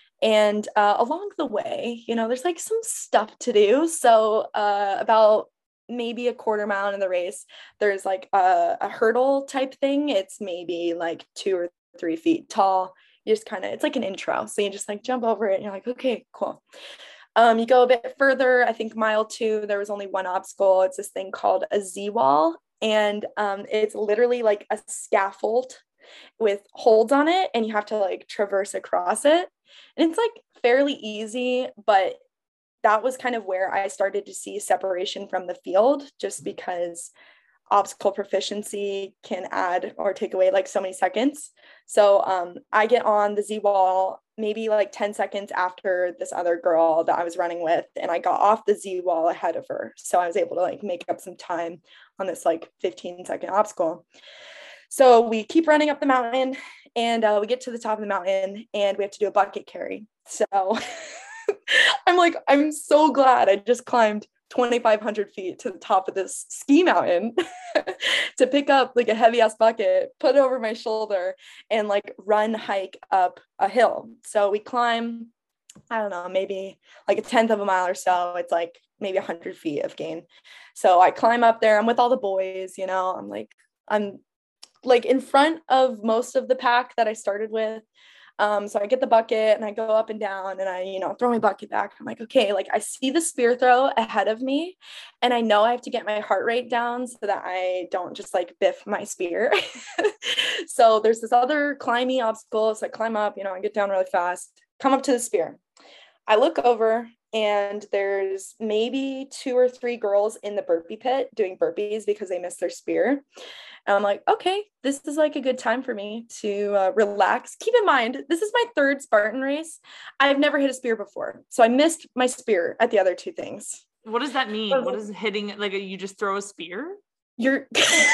And uh, along the way, you know, there's like some stuff to do. So uh, about maybe a quarter mile in the race, there's like a, a hurdle type thing. It's maybe like two or three feet tall. You just kind of, it's like an intro. So you just like jump over it and you're like, okay, cool. Um, you go a bit further, I think mile two, there was only one obstacle. It's this thing called a Z-wall. And um, it's literally like a scaffold with holds on it, and you have to like traverse across it. And it's like fairly easy, but that was kind of where I started to see separation from the field, just because obstacle proficiency can add or take away like so many seconds. So um, I get on the Z-wall maybe like ten seconds after this other girl that I was running with, and I got off the Z-wall ahead of her. So I was able to like make up some time on this like fifteen second obstacle. So we keep running up the mountain, and uh, we get to the top of the mountain, and we have to do a bucket carry. So I'm like, I'm so glad I just climbed twenty-five hundred feet to the top of this ski mountain to pick up like a heavy ass bucket, put it over my shoulder, and like run hike up a hill. So we climb, I don't know, maybe like a tenth of a mile or so. It's like maybe a hundred feet of gain. So I climb up there. I'm with all the boys, you know, I'm like, I'm like in front of most of the pack that I started with. Um, so I get the bucket and I go up and down and I, you know, throw my bucket back. I'm like, okay, like I see the spear throw ahead of me, and I know I have to get my heart rate down so that I don't just like biff my spear. So there's this other climbing obstacle. So I climb up, you know, I get down really fast, come up to the spear. I look over, and there's maybe two or three girls in the burpee pit doing burpees because they missed their spear. And I'm like, okay, this is like a good time for me to uh, relax. Keep in mind, this is my third Spartan race. I've never hit a spear before. So I missed my spear at the other two things. What does that mean? What is hitting? Like you just throw a spear? You're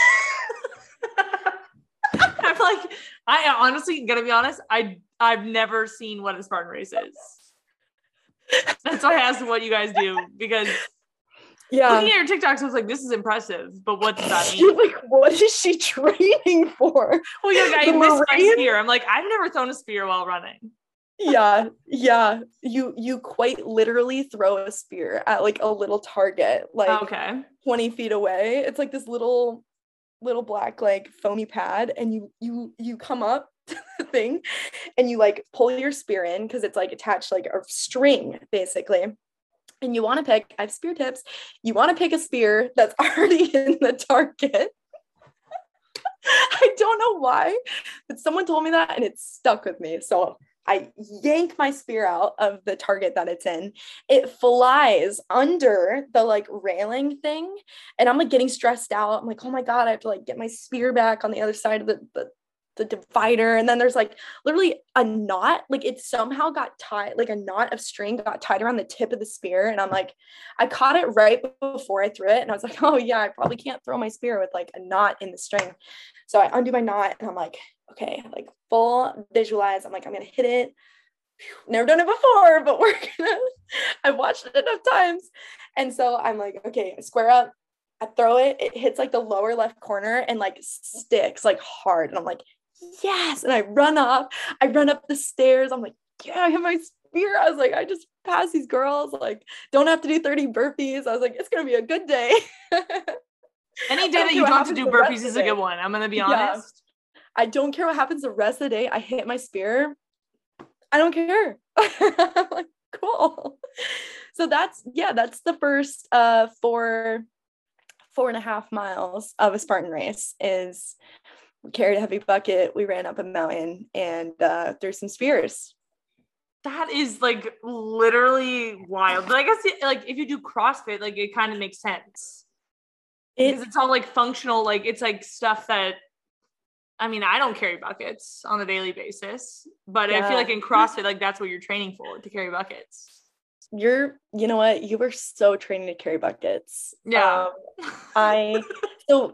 I'm like, I honestly, gonna be honest, I, I've never seen what a Spartan race is. That's why I asked what you guys do, because Yeah. Looking at your TikToks, I was like, this is impressive, but what does that You're mean? like, what is she training for? Well, you're like, I The missed my Marine? spear. I'm like, I've never thrown a spear while running. Yeah, yeah. You you quite literally throw a spear at like a little target, like Okay. twenty feet away. It's like this little little black like foamy pad, and you you you come up to the thing and you like pull your spear in because it's like attached like a string basically. And you want to pick, I have spear tips. You want to pick a spear that's already in the target. I don't know why, but someone told me that and it stuck with me. So I yank my spear out of the target that it's in. It flies under the like railing thing. And I'm like getting stressed out. I'm like, oh my God, I have to like get my spear back on the other side of the, the, the divider. And then there's like literally a knot, like it somehow got tied, like a knot of string got tied around the tip of the spear. And I'm like, I caught it right before I threw it. And I was like, oh yeah, I probably can't throw my spear with like a knot in the string. So I undo my knot and I'm like, okay, like full visualize. I'm like, I'm going to hit it. Never done it before, but we're gonna, I've watched it enough times. And so I'm like, okay, square up. I throw it. It hits like the lower left corner and like sticks like hard. And I'm like, yes. And I run up. I run up the stairs. I'm like, yeah, I have my spear. I was like, I just passed these girls. Like, don't have to do thirty burpees. I was like, it's going to be a good day. Any day that you don't have to do burpees is a good one. I'm going to be honest. Yeah. I don't care what happens the rest of the day. I hit my spear. I don't care. I'm like, cool. So that's, yeah, that's the first uh, four, four and a half miles of a Spartan race is we carried a heavy bucket. We ran up a mountain and uh, threw some spears. That is like literally wild. But I guess it, like if you do CrossFit, like it kind of makes sense. It, because it's all like functional, like it's like stuff that, I mean, I don't carry buckets on a daily basis, but yeah. I feel like in CrossFit, like that's what you're training for, to carry buckets. You're, you know what? You were so trained to carry buckets. Yeah. Um, I, so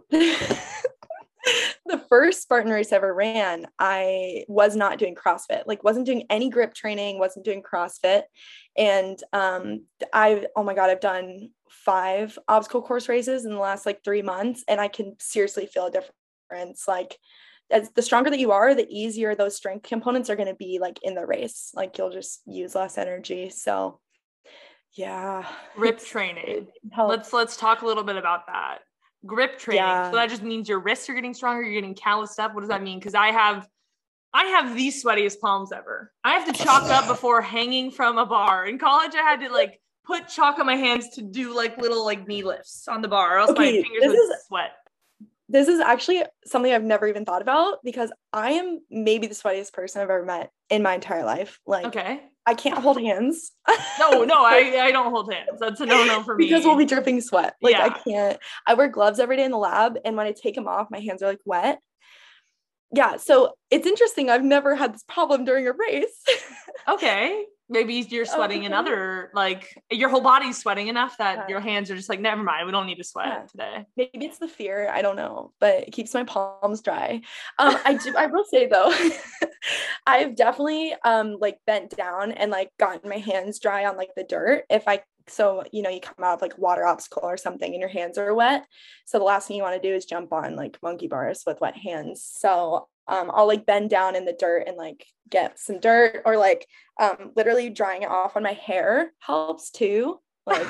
the first Spartan race I ever ran, I was not doing CrossFit, like wasn't doing any grip training, wasn't doing CrossFit. And um, I, oh my God, I've done five obstacle course races in the last like three months. And I can seriously feel a difference. Like, as the stronger that you are, the easier those strength components are going to be like in the race. Like you'll just use less energy. So yeah. Grip training. Let's, let's talk a little bit about that. Grip training. Yeah. So that just means your wrists are getting stronger. You're getting calloused up. What does that mean? Cause I have, I have the sweatiest palms ever. I have to chalk up before hanging from a bar. In college, I had to like put chalk on my hands to do like little like knee lifts on the bar, or else okay, my fingers would is- sweat. This is actually something I've never even thought about because I am maybe the sweatiest person I've ever met in my entire life. Like, okay. I can't hold hands. No, no, I, I don't hold hands. That's a no-no for me. Because we'll be dripping sweat. Like yeah. I can't, I wear gloves every day in the lab. And when I take them off, my hands are like wet. Yeah. So it's interesting. I've never had this problem during a race. Okay. Maybe you're sweating okay. in other, like your whole body's sweating enough that yeah. your hands are just like, never mind. We don't need to sweat yeah. today. Maybe it's the fear. I don't know, but it keeps my palms dry. Um, I do, I will say though, I've definitely um, like bent down and like gotten my hands dry on like the dirt. If I, so, you know, you come out of like water obstacle or something and your hands are wet. So the last thing you want to do is jump on like monkey bars with wet hands. So um, I'll like bend down in the dirt and like get some dirt, or like um, literally drying it off on my hair helps too. Like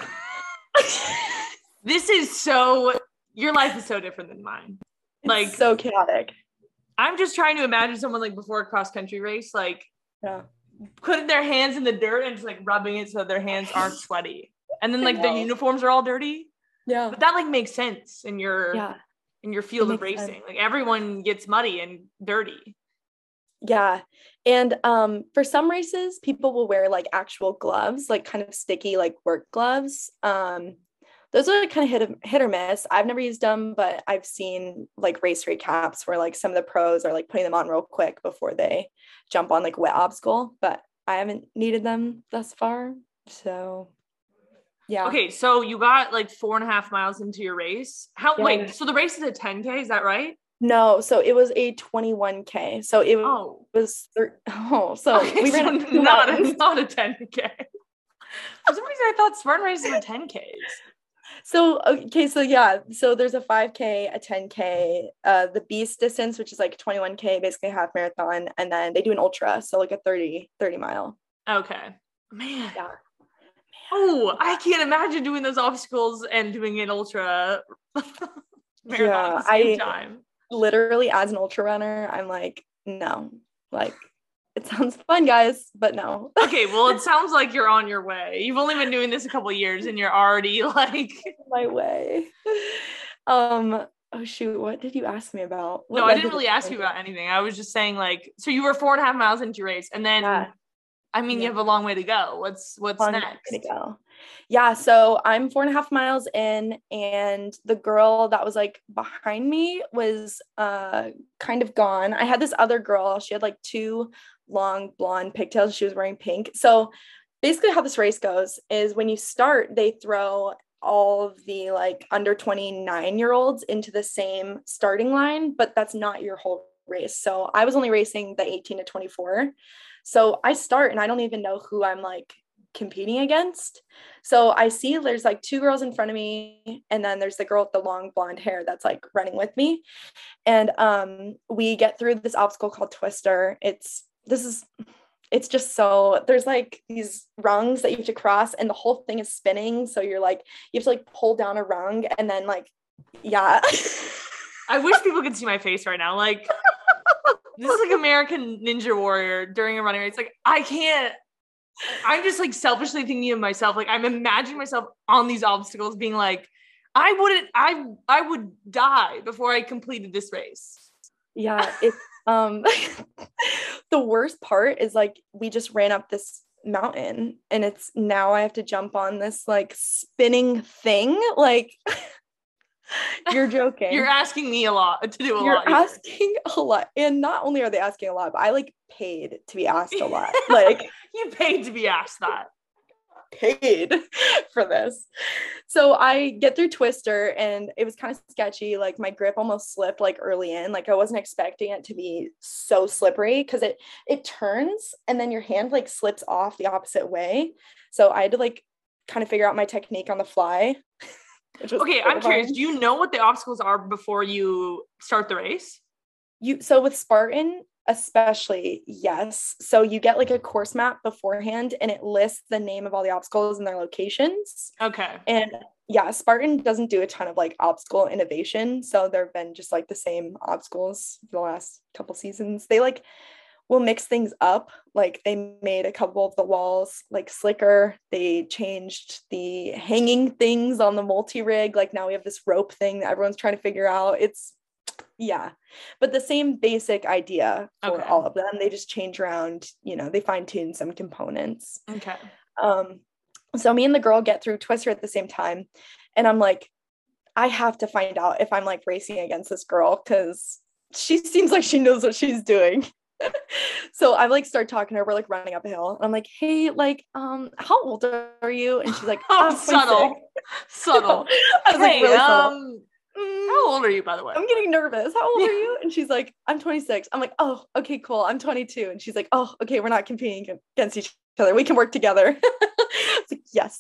this is so, your life is so different than mine. It's like so chaotic. I'm just trying to imagine someone like before a cross country race, like yeah. putting their hands in the dirt and just like rubbing it so their hands aren't sweaty. And then like their uniforms are all dirty. Yeah. But that like makes sense in your, yeah. in your field of racing. Sense. Like everyone gets muddy and dirty. Yeah. And um, for some races, people will wear like actual gloves, like kind of sticky, like work gloves. Um, those are like kind of hit, hit or miss. I've never used them, but I've seen like race recaps where like some of the pros are like putting them on real quick before they jump on like wet obstacle, but I haven't needed them thus far. So yeah. Okay. So you got like four and a half miles into your race. How, yeah. wait, so the race is a ten K, is that right? No, so it was a twenty-one K. So it oh. was thir- oh, so okay, we ran so not a, not a ten K. For some reason, I thought Spartan races were ten Ks. So, okay, so yeah, so there's a five K, a ten K, uh, the beast distance, which is like twenty-one K, basically half marathon, and then they do an ultra, so like a thirty, thirty mile. Okay. Man. Yeah. Oh, I can't imagine doing those obstacles and doing an ultra marathon Yeah, at the same I time. literally, as an ultra runner, I'm like, no, like, it sounds fun, guys, but no. Okay, well, it sounds like you're on your way. You've only been doing this a couple of years and you're already like My way. Um, oh shoot, what did you ask me about? What No, I led didn't to really this ask you point? about anything. I was just saying, like, so you were four and a half miles into your race, and then Yeah. I mean, you Yeah. have a long way to go. What's what's Long way next? to go. Yeah, so I'm four and a half miles in, and the girl that was like behind me was uh kind of gone. I had this other girl, she had like two long blonde pigtails, she was wearing pink. So basically how this race goes is when you start, they throw all of the like under twenty-nine year olds into the same starting line, but that's not your whole race. So I was only racing the eighteen to twenty-four. So I start and I don't even know who I'm like competing against. So I see there's like two girls in front of me, and then there's the girl with the long blonde hair that's like running with me. And um we get through this obstacle called Twister. It's this is it's just so there's like these rungs that you have to cross, and the whole thing is spinning. So you're like you have to like pull down a rung, and then like yeah. I wish people could see my face right now. Like, this is like American Ninja Warrior during a running race. Like, I can't. I'm just like selfishly thinking of myself. Like, I'm imagining myself on these obstacles being like, I wouldn't, I, I would die before I completed this race. Yeah. It's, um, the worst part is like, we just ran up this mountain, and it's now I have to jump on this like spinning thing. Like, you're joking. You're asking me a lot to do a You're lot. Here. asking a lot. And not only are they asking a lot, but I like paid to be asked a lot. Like, You paid to be asked that. paid for this. So I get through Twister, and it was kind of sketchy. Like, my grip almost slipped like early in. Like, I wasn't expecting it to be so slippery, because it it turns and then your hand like slips off the opposite way. So I had to like kind of figure out my technique on the fly. Okay, I'm curious. Do you know what the obstacles are before you start the race? You so with Spartan especially, yes. So you get like a course map beforehand, and it lists the name of all the obstacles and their locations. Okay. And yeah, Spartan doesn't do a ton of like obstacle innovation. So there have been just like the same obstacles for the last couple seasons. They like will mix things up. Like, they made a couple of the walls like slicker. They changed the hanging things on the multi-rig. Like, now we have this rope thing that everyone's trying to figure out. It's yeah, but the same basic idea for Okay. all of them. They just change around, you know, they fine tune some components. Okay. Um, so me and the girl get through Twister at the same time, and I'm like, I have to find out if I'm like racing against this girl, because she seems like she knows what she's doing. So I like start talking to her. We're like running up a hill, and I'm like, hey, like, um, how old are you? And she's like, Oh, I'm subtle, subtle. I was like, Hey, really subtle. um, how old are you, by the way? I'm getting nervous. How old are you? And she's like, I'm twenty-six. I'm like, oh, okay, cool. I'm twenty-two. And she's like, oh, okay, we're not competing against each other. We can work together. It's like, yes.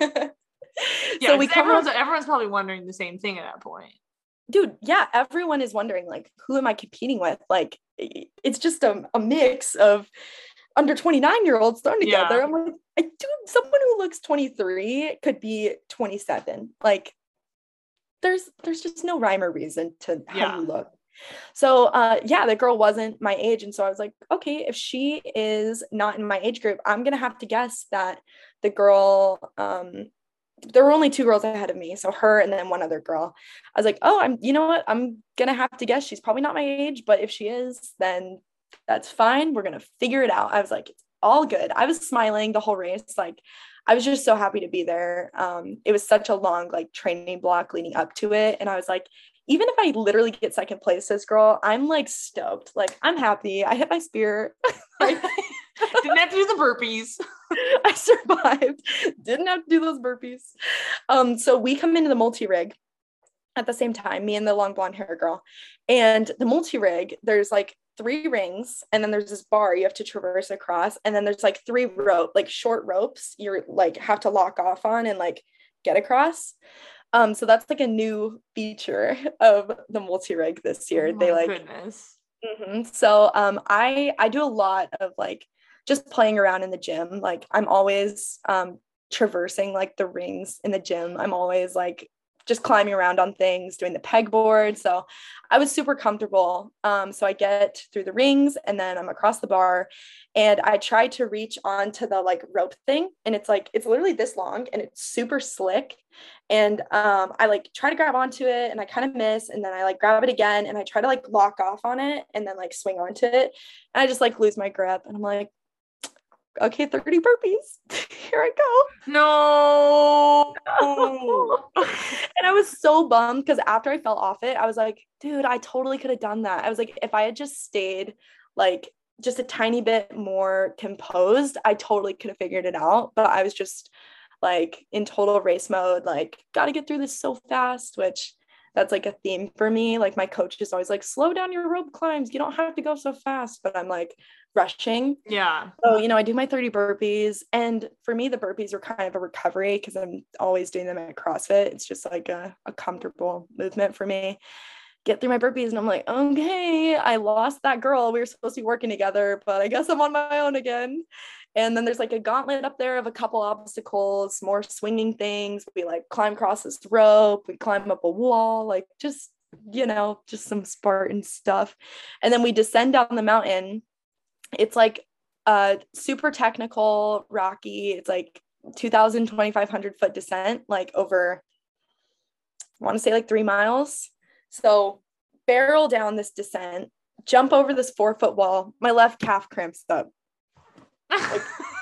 Yeah, So we 'cause come everyone's, up, everyone's probably wondering the same thing at that point. dude, yeah, everyone is wondering, like, who am I competing with? Like, i- it's just a, a mix of under twenty-nine year olds thrown together. Yeah. I'm like, I, dude, someone who looks twenty-three could be twenty-seven. Like, there's there's just no rhyme or reason to how Yeah. you look. So uh yeah, the girl wasn't my age, and so I was like, okay, if she is not in my age group, I'm gonna have to guess that the girl, um there were only two girls ahead of me, so her and then one other girl. I was like, oh, I'm you know what, I'm gonna have to guess she's probably not my age, but if she is, then that's fine, we're gonna figure it out. I was like, it's all good. I was smiling the whole race. Like, I was just so happy to be there. Um, it was such a long like training block leading up to it. And I was like, even if I literally get second place, this girl, I'm like stoked. Like, I'm happy. I hit my spear. Like, Didn't have to do the burpees. I survived. Didn't have to do those burpees. Um, so we come into the multi-rig at the same time, me and the long blonde hair girl. And the multi-rig, there's like three rings, and then there's this bar you have to traverse across, and then there's like three rope, like short ropes you're like have to lock off on and like get across. Um, so that's like a new feature of the multi-rig this year. Oh they my like, goodness. mm-hmm. So um, I I do a lot of like just playing around in the gym. Like I'm always um, traversing like the rings in the gym. I'm always like just climbing around on things, doing the pegboard. So I was super comfortable. Um, so I get through the rings and then I'm across the bar and I try to reach onto the like rope thing. And it's like, it's literally this long and it's super slick. And um, I like try to grab onto it and I kind of miss. And then I like grab it again and I try to like lock off on it and then like swing onto it. And I just like lose my grip and I'm like, okay, thirty burpees. Here I go. No. And I was so bummed because after I fell off it, I was like, dude, I totally could have done that. I was like, if I had just stayed like just a tiny bit more composed, I totally could have figured it out. But I was just like in total race mode, like, got to get through this so fast, which that's like a theme for me. Like my coach is always like, slow down your rope climbs. You don't have to go so fast. But I'm like rushing. Yeah. So, you know, I do my thirty burpees. And for me, the burpees are kind of a recovery because I'm always doing them at CrossFit. It's just like a, a comfortable movement for me. Get through my burpees. And I'm like, okay, I lost that girl. We were supposed to be working together, but I guess I'm on my own again. And then there's like a gauntlet up there of a couple obstacles, more swinging things. We like climb across this rope. We climb up a wall, like just, you know, just some Spartan stuff. And then we descend down the mountain. It's like a super technical, rocky. It's like two thousand, twenty-five hundred foot descent, like over, I want to say like three miles. So barrel down this descent, jump over this four foot wall. My left calf cramps up. Like,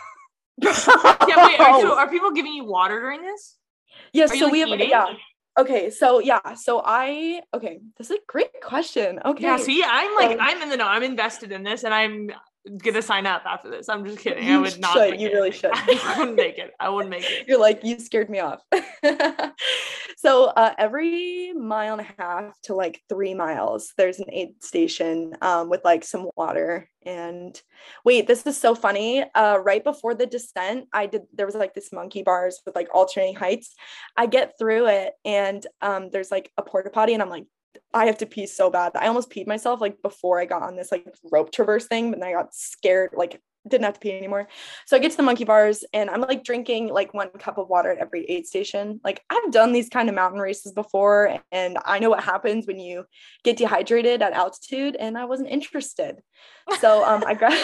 yeah, wait, are, so are people giving you water during this? Yeah, Are so you, like, we have eating? yeah. Okay, so yeah, so I okay, this is a great question. Okay. Yeah, see, I'm like, So- I'm in the know. I'm invested in this and I'm gonna sign up after this. I'm just kidding. I You would not should. make You it. really should. I wouldn't make it. I wouldn't make it. You're like, you scared me off. So uh, every mile and a half to like three miles, there's an aid station um, with like some water. And wait, this is so funny. Uh, right before the descent, I did, there was like this monkey bars with like alternating heights. I get through it and um, there's like a porta potty and I'm like, I have to pee so bad. I almost peed myself like before I got on this like rope traverse thing, but then I got scared, like didn't have to pee anymore. So I get to the monkey bars and I'm like drinking like one cup of water at every aid station. Like I've done these kind of mountain races before and I know what happens when you get dehydrated at altitude and I wasn't interested. So um, I grabbed,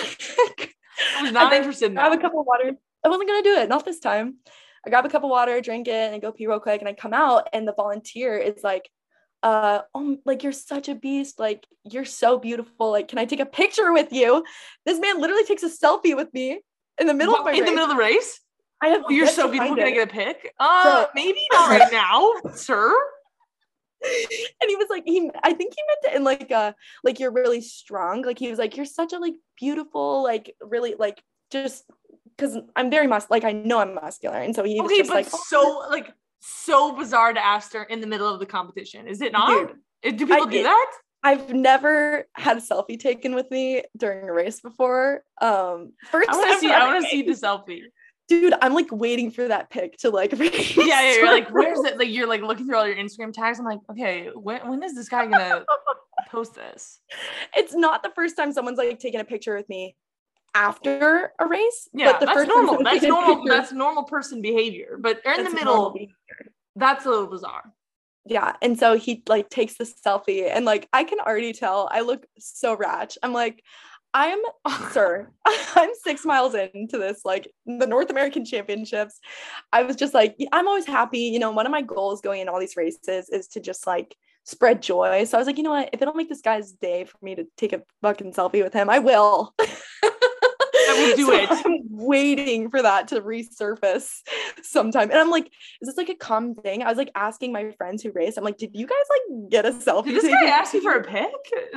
I was not I interested in grab that. a cup of water. I wasn't going to do it. Not this time. I grab a cup of water, drink it and go pee real quick. And I come out and the volunteer is like, uh oh, like you're such a beast, like you're so beautiful, like can I take a picture with you? This man literally takes a selfie with me in the middle of my in race. the middle of the race? I have Oh, you're yet so to beautiful. find Can I it. get a pic? Uh, So- maybe not right now, sir. And he was like, he I think he meant it in like uh like you're really strong, like he was like, you're such a like beautiful, like really like just because I'm very mus like I know I'm muscular, and so he was Okay, just but like, oh, so like so bizarre to ask her in the middle of the competition, is it not? dude, Uh, Do people I- do it- that? I've never had a selfie taken with me during a race before. Um, first I want to time see. I want to running. see the selfie. Dude, I'm like waiting for that pic to like Yeah, yeah. You're like, where's it? Like, you're like looking through all your Instagram tags. I'm like, okay, when when is this guy gonna post this? It's not the first time someone's like taken a picture with me after a race. Yeah, but the that's first time normal. someone's That's taken a normal. picture- That's normal person behavior. But in the that's normal middle, behavior. that's a little bizarre. Yeah. And so he like takes this selfie and like I can already tell I look so ratch. I'm like, I'm sir, I'm six miles into this, like the North American Championships. I was just like, I'm always happy. You know, one of my goals going in all these races is to just like spread joy. So I was like, you know what? If it'll make this guy's day for me to take a fucking selfie with him, I will. I will do So it. I'm waiting for that to resurface sometime. And I'm like, is this like a common thing? I was like asking my friends who race. I'm like, did you guys like get a selfie? Did this taken? guy ask you for a pic?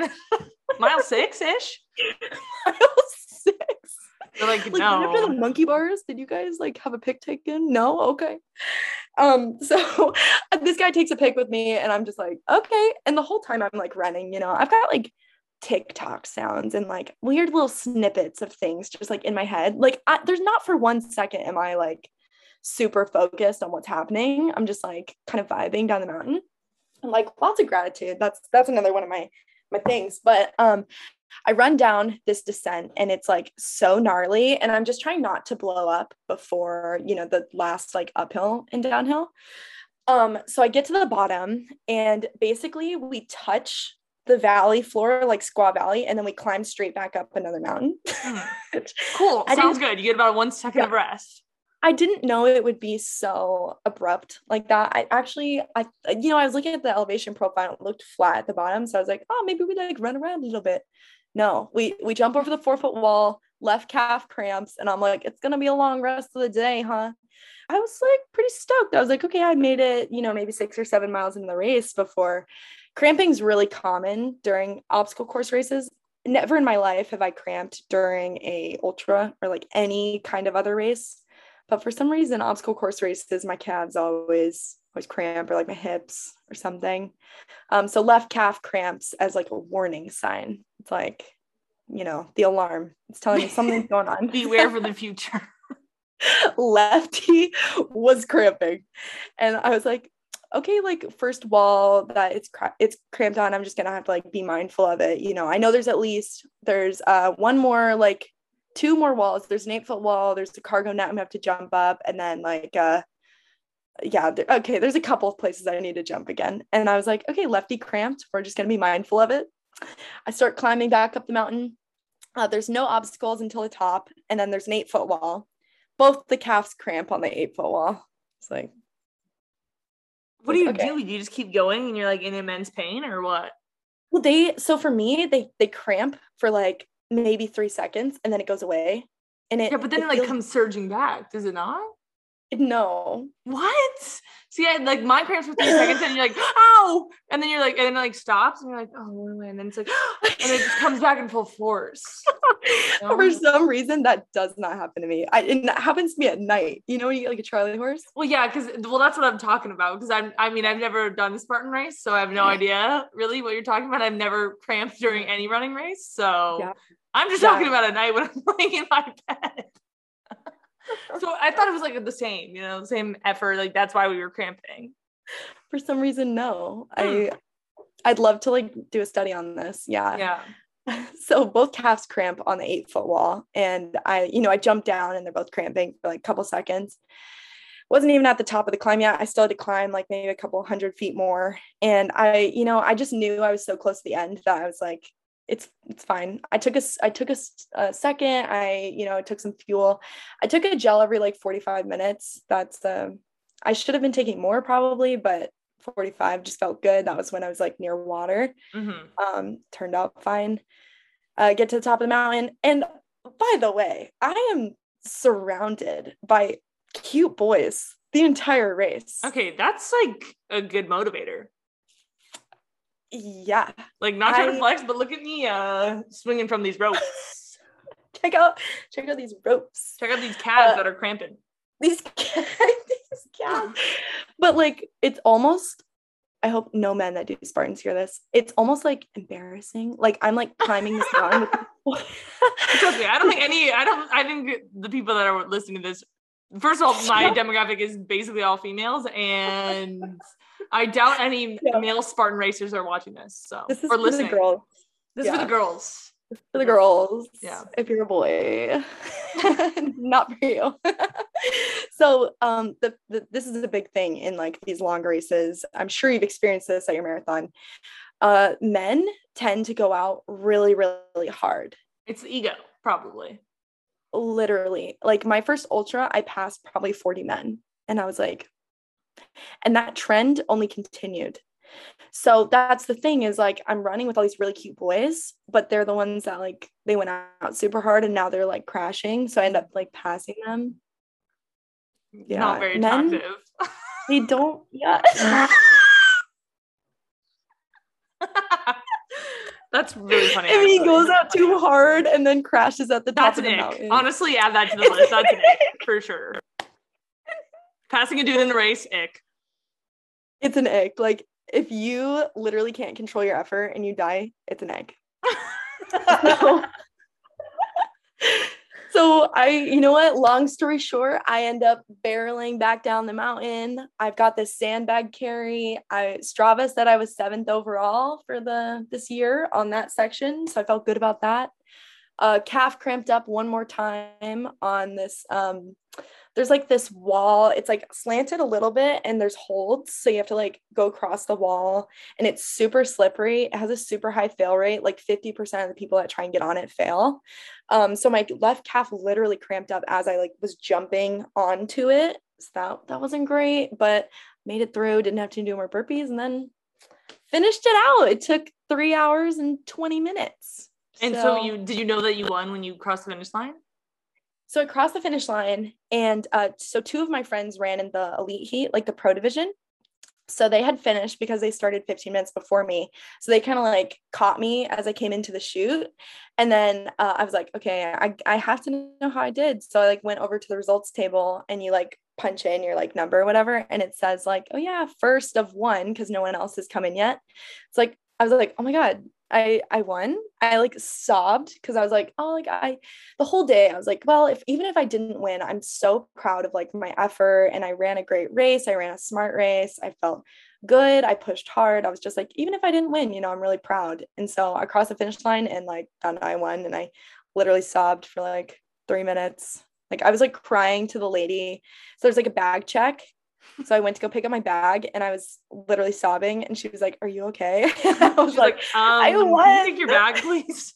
Mile six ish. Mile six. They're like, Like right after the no. monkey bars, did you guys like have a pic taken? No, okay. Um, so this guy takes a pic with me, and I'm just like, okay. And the whole time I'm like running, you know, I've got like TikTok sounds and like weird little snippets of things just like in my head. Like, I, there's not for one second am I like super focused on what's happening. I'm just like kind of vibing down the mountain and like lots of gratitude. That's, that's another one of my, my things. But, um, I run down this descent and it's like so gnarly, and I'm just trying not to blow up before, you know, the last like uphill and downhill. Um, so I get to the bottom and basically we touch the valley floor, like Squaw Valley, and then we climb straight back up another mountain. Mm. Cool. Sounds good. You get about one second yeah. of rest. I didn't know it would be so abrupt like that. I actually, I, you know, I was looking at the elevation profile, it looked flat at the bottom. So I was like, oh, maybe we like run around a little bit. No, we, we jump over the four foot wall, left calf cramps. And I'm like, it's going to be a long rest of the day, huh? I was like pretty stoked. I was like, okay, I made it, you know, maybe six or seven miles into the race before. Cramping is really common during obstacle course races. Never in my life have I cramped during a ultra or like any kind of other race. But for some reason, obstacle course races, my calves always, always cramp, or like my hips or something. Um, so left calf cramps as like a warning sign. It's like, you know, the alarm. It's telling you something's going on. Beware for the future. Lefty was cramping. And I was like, okay, like first wall that it's cra- it's cramped on, I'm just gonna have to like be mindful of it. You know, I know there's at least there's uh one more like two more walls. There's an eight foot wall. There's the cargo net I'm gonna have to jump up, and then like uh yeah, there, okay, there's a couple of places I need to jump again. And I was like, okay, lefty cramped. We're just gonna be mindful of it. I start climbing back up the mountain. Uh, there's no obstacles until the top, and then there's an eight foot wall. Both the calves cramp on the eight foot wall. It's like, what do you okay. do? You just keep going and you're like in immense pain, or what? Well, they, so for me, they, they cramp for like maybe three seconds and then it goes away. And it, yeah, but then it it like feels, comes surging back. Does it not? No. What? See, I like my cramps for three seconds and you're like, ow. And then you're like, and then it like stops and you're like, oh, and then it's like, and it just comes back in full force. You know? For some reason, that does not happen to me. I, it happens to me at night. You know, when you get like a Charlie horse? Well, yeah, because, well, that's what I'm talking about. Because I'm, I mean, I've never done a Spartan race, so I have no idea really what you're talking about. I've never cramped during any running race. So yeah. I'm just yeah. talking about at night when I'm laying in my bed. So I thought it was like the same, you know, the same effort. Like that's why we were cramping. For some reason, no. I, I'd love to like do a study on this. Yeah. Yeah. So both calves cramp on the eight foot wall, and I, you know, I jumped down and they're both cramping for like a couple seconds. Wasn't even at the top of the climb yet. I still had to climb like maybe a couple hundred feet more. And I, you know, I just knew I was so close to the end that I was like, it's, it's fine. I took a, I took a, a second. I, you know, took some fuel. I took a gel every like forty-five minutes. That's the, um, I should have been taking more probably, but forty-five just felt good. That was when I was like near water. Mm-hmm. Um, turned out fine. Uh, get to the top of the mountain. And by the way, I am surrounded by cute boys the entire race. Okay. That's like a good motivator. Yeah. Like not trying I, to flex, but look at me uh swinging from these ropes. check out check out these ropes. Check out these calves uh, that are cramping. These calves, these calves. But like it's almost, I hope no men that do Spartans hear this. It's almost like embarrassing. Like I'm like climbing this mountain with Trust me, I don't think any I don't I think the people that are listening to this, first of all, my yeah. demographic is basically all females, and I doubt any yeah. male Spartan racers are watching this. So this is or for listening. the girls. This yeah. is for the girls. This is for the girls. Yeah. If you're a boy, not for you. So, um, the, the this is a big thing in like these long races. I'm sure you've experienced this at your marathon. Uh, men tend to go out really, really hard. It's the ego, probably. Literally, like my first ultra, I passed probably forty men, and I was like. And that trend only continued. So that's the thing is like, I'm running with all these really cute boys, but they're the ones that like, they went out super hard and now they're like crashing. So I end up like passing them. Yeah. Not very Men, attractive. They don't. Yeah. That's really funny. If he goes out too hard and then crashes at the top That's of the an ick. mountain. Honestly, add that to the list. That's an ick, for sure. Passing a dude in the race, ick. It's an ick. Like, if you literally can't control your effort and you die, it's an ick. so, So I, you know what, long story short, I end up barreling back down the mountain. I've got this sandbag carry. I Strava said I was seventh overall for the this year on that section. So I felt good about that. Uh, calf cramped up one more time on this. Um, there's like this wall. It's like slanted a little bit and there's holds. So you have to like go across the wall and it's super slippery. It has a super high fail rate. Like fifty percent of the people that try and get on it fail. Um, so my left calf literally cramped up as I like was jumping onto it. So that, that wasn't great, but made it through, didn't have to do more burpees and then finished it out. It took three hours and twenty minutes. And so, so you, did you know that you won when you crossed the finish line? So I crossed the finish line and uh, so two of my friends ran in the elite heat, like the pro division. So they had finished because they started fifteen minutes before me. So they kind of like caught me as I came into the chute. And then uh, I was like, okay, I, I have to know how I did. So I like went over to the results table and you like punch in your like number or whatever. And it says like, oh yeah, first of one, because no one else has come in yet. It's like, I was like, oh my God, I, I won. I like sobbed because I was like, oh, like I, the whole day I was like, well, if, even if I didn't win, I'm so proud of like my effort and I ran a great race. I ran a smart race. I felt good. I pushed hard. I was just like, even if I didn't win, you know, I'm really proud. And so I crossed the finish line and like found I won and I literally sobbed for like three minutes. Like I was like crying to the lady. So there's like a bag check. So I went to go pick up my bag and I was literally sobbing and she was like, are you okay? I was like, like um, I won. Can you take your bag, please?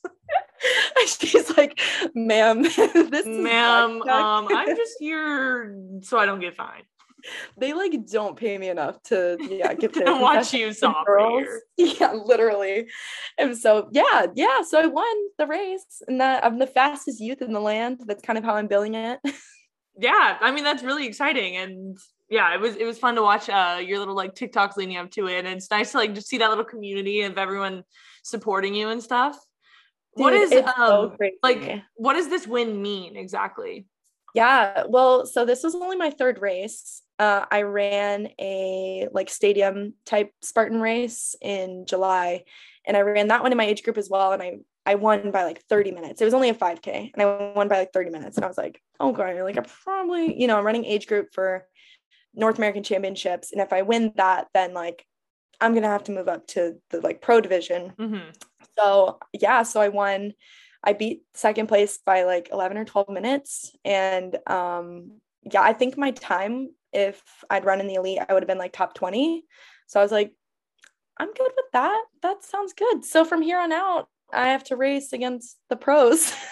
She's like, ma'am, this ma'am, um, I'm just here so I don't get fined. They like don't pay me enough to yeah get to watch you sob here. Yeah, literally. And so yeah, yeah. So I won the race and that I'm the fastest youth in the land. That's kind of how I'm billing it. Yeah, I mean that's really exciting and yeah, it was it was fun to watch uh your little like TikToks leading up to it and it's nice to like just see that little community of everyone supporting you and stuff. Dude, what is um so like what does this win mean exactly? Yeah, well, so this was only my third race. Uh, I ran a like stadium type Spartan race in July and I ran that one in my age group as well. And I, I won by like thirty minutes. It was only a five K and I won by like thirty minutes. And I was like, oh God, like I probably, you know, I'm running age group for North American Championships. And if I win that, then like, I'm going to have to move up to the like pro division. Mm-hmm. So yeah, so I won. I beat second place by like eleven or twelve minutes. And um, yeah, I think my time, if I'd run in the elite, I would have been like top twenty. So I was like, I'm good with that. That sounds good. So from here on out, I have to race against the pros. so,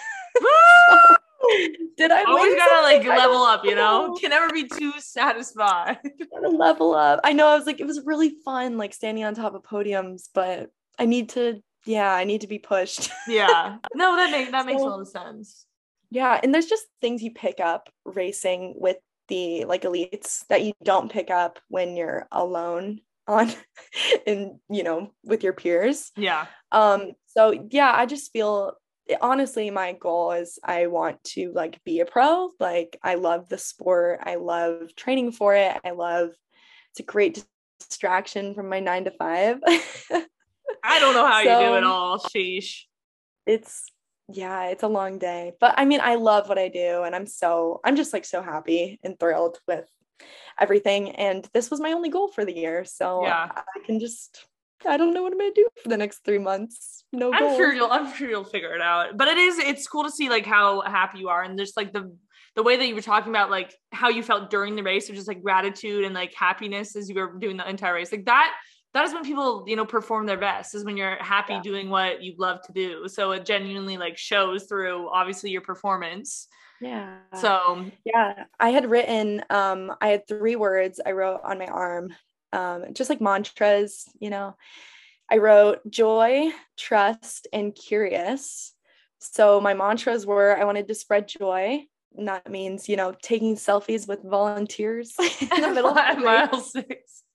did I always gotta like level up, you know? Can never be too satisfied. Gotta level up. I know I was like, it was really fun, like standing on top of podiums, but I need to Yeah, I need to be pushed. Yeah. No, that makes that so, makes a lot of sense. Yeah. And there's just things you pick up racing with the like elites that you don't pick up when you're alone on and you know with your peers. Yeah. Um, so yeah, I just feel honestly my goal is I want to like be a pro. Like I love the sport. I love training for it. I love it's a great distraction from my nine to five. I don't know how so, you do it all. Sheesh. It's, yeah, it's a long day. But I mean, I love what I do. And I'm so, I'm just like so happy and thrilled with everything. And this was my only goal for the year. So yeah. I can just, I don't know what I'm going to do for the next three months. No goals. I'm sure you'll, I'm sure you'll figure it out. But it is, it's cool to see like how happy you are. And just like the, the way that you were talking about like how you felt during the race, or just like gratitude and like happiness as you were doing the entire race. Like that, that is when people, you know, perform their best, is when you're happy yeah. doing what you love to do. So it genuinely like shows through obviously your performance. Yeah. So yeah, I had written, um, I had three words I wrote on my arm, um, just like mantras, you know, I wrote joy, trust, and curious. So my mantras were, I wanted to spread joy. And that means, you know, taking selfies with volunteers in the middle of mile six.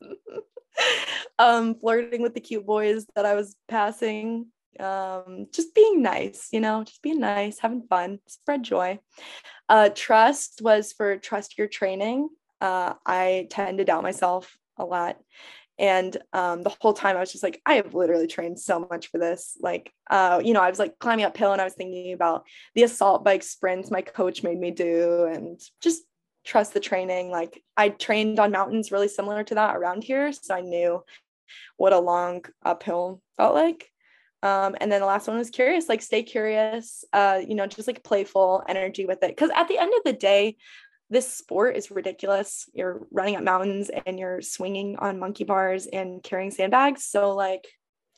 um, flirting with the cute boys that I was passing, um, just being nice, you know, just being nice, having fun, spread joy. Uh, trust was for trust your training. Uh, I tend to doubt myself a lot. And um, the whole time I was just like, I have literally trained so much for this. Like, uh, you know, I was like climbing uphill and I was thinking about the assault bike sprints my coach made me do and just trust the training. Like I trained on mountains really similar to that around here. So I knew what a long uphill felt like. Um, and then the last one was curious, like stay curious, uh, you know, just like playful energy with it. Cause at the end of the day, this sport is ridiculous. You're running up mountains and you're swinging on monkey bars and carrying sandbags. So like,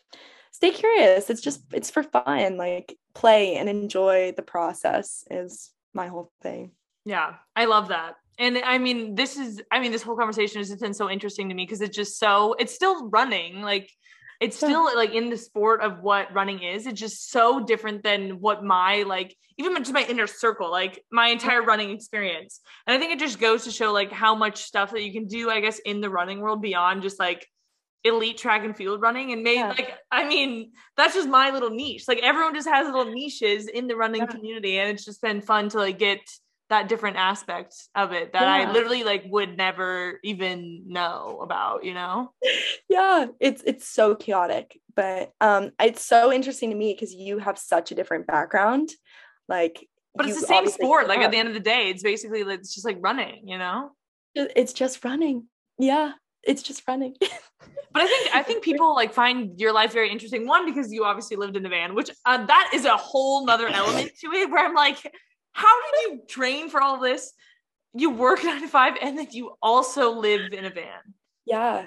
stay curious. It's just, it's for fun, like play and enjoy the process is my whole thing. Yeah, I love that. And I mean, this is, I mean, this whole conversation has just been so interesting to me because it's just so, it's still running. Like it's still like in the sport of what running is. It's just so different than what my, like, even just my inner circle, like my entire running experience. And I think it just goes to show like how much stuff that you can do, I guess, in the running world beyond just like elite track and field running. And maybe yeah. like, I mean, that's just my little niche. Like everyone just has little niches in the running yeah. community. And it's just been fun to like get that different aspect of it that yeah. I literally like would never even know about, you know? Yeah, it's it's so chaotic, but um it's so interesting to me because you have such a different background. Like But it's the same sport. Like at the end of the day, it's basically like, it's just like running, you know? It's just running. Yeah, it's just running. But I think I think people like find your life very interesting. One, because you obviously lived in a van, which uh, that is a whole nother element to it where I'm like, how did you train for all this? You work nine to five and then you also live in a van. Yeah.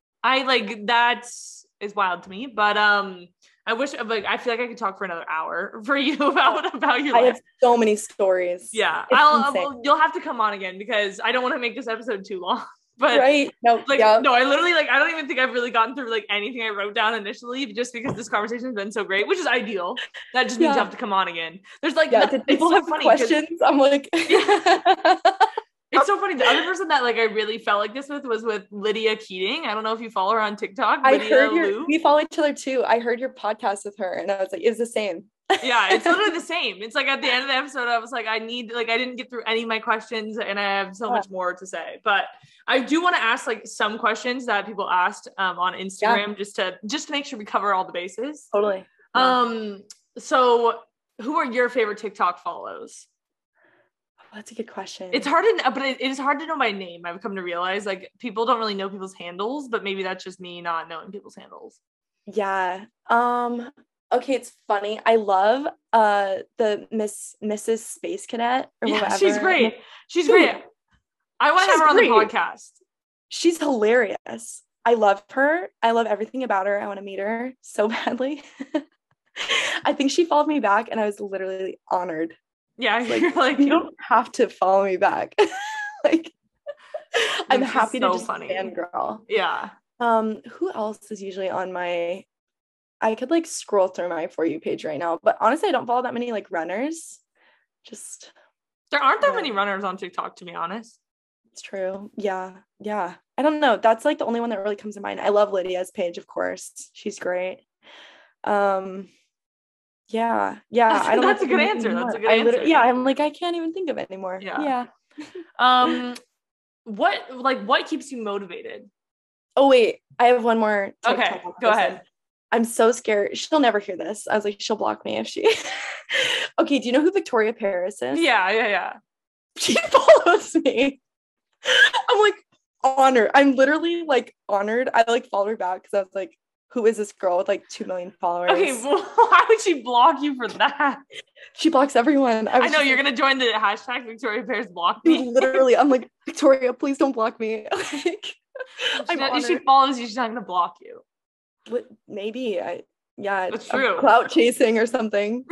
I like, that's is wild to me, but um, I wish like, I feel like I could talk for another hour for you about, about your I life. have so many stories. Yeah. I'll, I'll, you'll have to come on again because I don't want to make this episode too long. But right. No, like, yeah. no, I literally like, I don't even think I've really gotten through like anything I wrote down initially just because this conversation has been so great, which is ideal. That just means yeah. you have to come on again. There's like, yeah, did people so have funny questions? I'm like, yeah. It's so funny. The other person that like I really felt like this with was with Lydia Keating. I don't know if you follow her on TikTok. I Lydia heard your, Lou. we follow each other too. I heard your podcast with her and I was like, it's the same. Yeah, it's literally the same. It's like at the end of the episode, I was like, I need, like, I didn't get through any of my questions and I have so much more to say. But I do want to ask like some questions that people asked um, on Instagram yeah. just to, just to make sure we cover all the bases. Totally. Yeah. Um, so who are your favorite TikTok follows? Oh, that's a good question. It's hard to, but it, it is hard to know by name. I've come to realize like people don't really know people's handles, but maybe that's just me not knowing people's handles. Yeah. Um, Okay, it's funny. I love uh the Miss Missus Space Cadet or yeah, whatever. She's great. She's Dude, great. I want to have her on great. the podcast. She's hilarious. I love her. I love everything about her. I want to meet her so badly. I think she followed me back and I was literally honored. Yeah, like, you're like you don't have to follow me back. Like I'm Which happy so to just funny. fangirl. Yeah. Um, who else is usually on my I could like scroll through my For You page right now, but honestly, I don't follow that many like runners. Just there aren't that yeah. many runners on TikTok, to be honest. It's true. Yeah. Yeah. I don't know. That's like the only one that really comes to mind. I love Lydia's page, of course. She's great. Um, yeah. Yeah. That's, I don't that's a good answer. Anymore. That's a good I answer. Yeah. I'm like, I can't even think of it anymore. Yeah. Yeah. um, what, like, what keeps you motivated? Oh, wait. I have one more. Okay. Go ahead. I'm so scared. She'll never hear this. I was like, she'll block me if she. Okay, do you know who Victoria Paris is? Yeah, yeah, yeah. She follows me. I'm like honored. I'm literally like honored. I like followed her back because I was like, who is this girl with like two million followers? Okay, well, why would she block you for that? She blocks everyone. I, I know you're like, gonna join the hashtag Victoria Paris block me. Literally, I'm like, Victoria, please don't block me. Like, I'm not, if she follows you, she's not gonna block you. Maybe I yeah it's true. Clout chasing or something.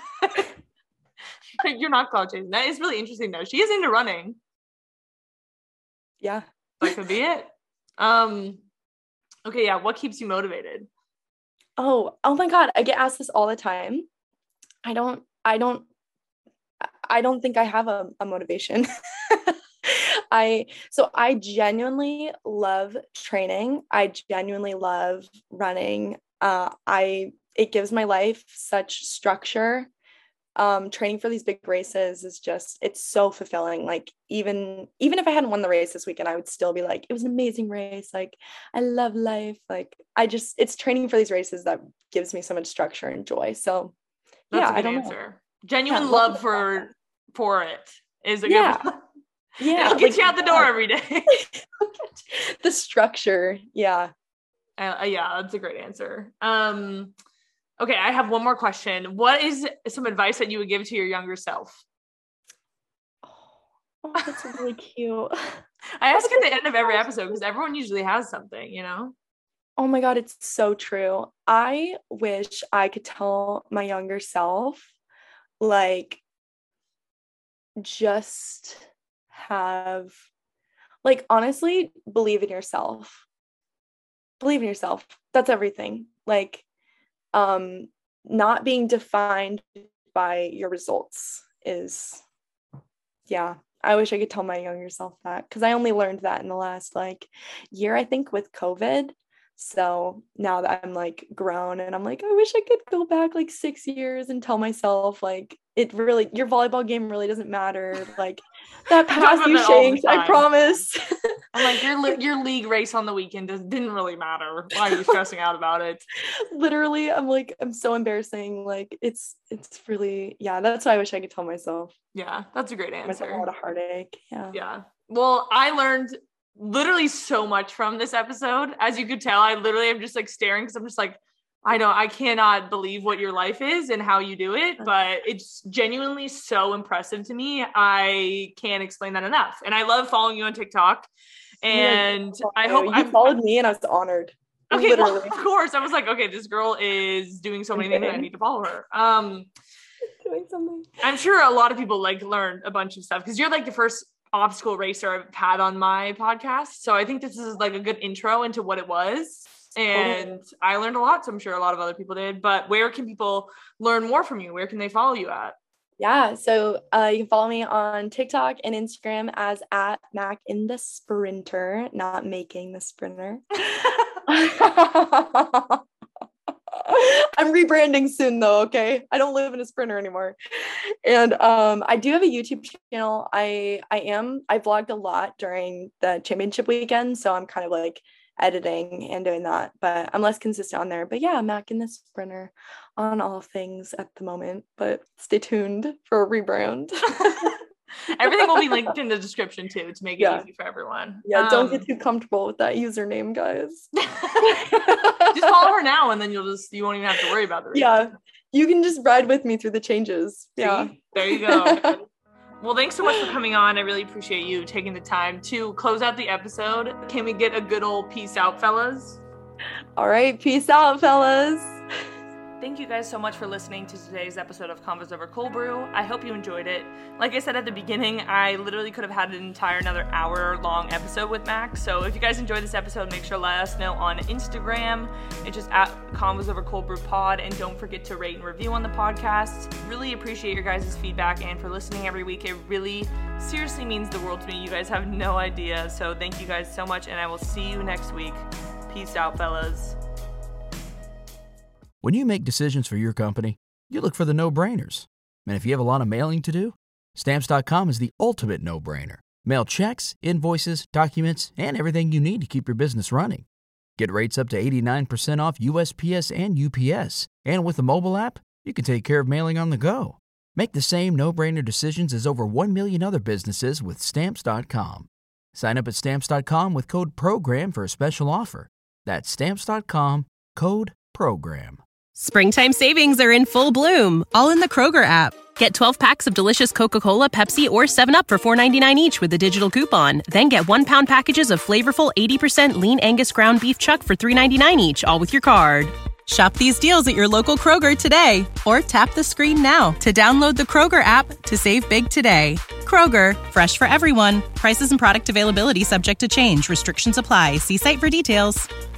You're not clout chasing. That is really interesting though. She is into running. Yeah, that could be it. Um okay, yeah, what keeps you motivated? Oh oh my god, I get asked this all the time. I don't I don't I don't think I have a, a motivation. I so I genuinely love training. I genuinely love running. Uh, I it gives my life such structure. um, training for these big races is just, it's so fulfilling. Like even, even if I hadn't won the race this weekend, I would still be like, it was an amazing race. Like I love life. Like I just, it's training for these races that gives me so much structure and joy. So That's yeah, a good I don't answer. know. Genuine Yeah, love love for, for it is a Yeah. good Yeah. It'll get like, you out the door every day. the structure. Yeah. Uh, yeah, that's a great answer. Um, okay, I have one more question. What is some advice that you would give to your younger self? Oh, that's really cute. I ask at the end of every episode because everyone usually has something, you know? Oh my God, it's so true. I wish I could tell my younger self, like, just have, like, honestly, believe in yourself. Believe in yourself. That's everything. Like, um, not being defined by your results is, yeah. I wish I could tell my younger self that, because I only learned that in the last like year, I think, with COVID. So now that I'm like grown and I'm like, I wish I could go back like six years and tell myself like, it really, your volleyball game really doesn't matter. Like that pass you shanked, I promise. I'm like, your your league race on the weekend does, didn't really matter. Why are you stressing out about it? Literally, I'm like, I'm so embarrassing. Like it's, it's really, yeah, that's what I wish I could tell myself. Yeah, that's a great answer. A lot of heartache. Yeah. Yeah. Well, I learned literally so much from this episode. As you could tell, I literally am just like staring because I'm just like, I know I cannot believe what your life is and how you do it, but it's genuinely so impressive to me. I can't explain that enough. And I love following you on TikTok. And yeah, I hope you I followed me and I was honored. Okay, Literally. well, of course. I was like, okay, this girl is doing so many things. I need to follow her. Um, doing something. I'm sure a lot of people like learned a bunch of stuff because you're like the first obstacle racer I've had on my podcast. So I think this is like a good intro into what it was. And totally. I learned a lot. So I'm sure a lot of other people did. But where can people learn more from you? Where can they follow you at? Yeah, so uh, you can follow me on TikTok and Instagram as at Mac in the Sprinter, not making the sprinter. I'm rebranding soon though, okay? I don't live in a sprinter anymore. And um, I do have a YouTube channel. I I am, I vlogged a lot during the championship weekend, so I'm kind of like editing and doing that, but I'm less consistent on there. But yeah, Mac in the Sprinter on all things at the moment, but stay tuned for a rebrand. Everything will be linked in the description too to make it yeah. easy for everyone. Yeah, um, don't get too comfortable with that username, guys. Just follow her now and then you'll just, you won't even have to worry about the rebrand. Yeah, you can just ride with me through the changes. See? Yeah. There you go. Well, thanks so much for coming on. I really appreciate you taking the time to close out the episode. Can we get a good old peace out, fellas? All right. Peace out, fellas. Thank you guys so much for listening to today's episode of Convos Over Cold Brew. I hope you enjoyed it. Like I said at the beginning, I literally could have had an entire another hour long episode with Max. So if you guys enjoyed this episode, make sure to let us know on Instagram. It's just at Convos Over Cold Brew Pod. And don't forget to rate and review on the podcast. Really appreciate your guys' feedback and for listening every week. It really seriously means the world to me. You guys have no idea. So thank you guys so much. And I will see you next week. Peace out, fellas. When you make decisions for your company, you look for the no-brainers. And if you have a lot of mailing to do, Stamps dot com is the ultimate no-brainer. Mail checks, invoices, documents, and everything you need to keep your business running. Get rates up to eighty-nine percent off U S P S and U P S. And with the mobile app, you can take care of mailing on the go. Make the same no-brainer decisions as over one million other businesses with Stamps dot com. Sign up at Stamps dot com with code PROGRAM for a special offer. That's Stamps dot com, code PROGRAM. Springtime savings are in full bloom, all in the Kroger app. Get twelve packs of delicious Coca-Cola, Pepsi, or seven up for four ninety-nine each with a digital coupon. Then get one-pound packages of flavorful eighty percent lean Angus ground beef chuck for three ninety-nine each, all with your card. Shop these deals at your local Kroger today, or tap the screen now to download the Kroger app to save big today. Kroger, fresh for everyone. Prices and product availability subject to change. Restrictions apply. See site for details.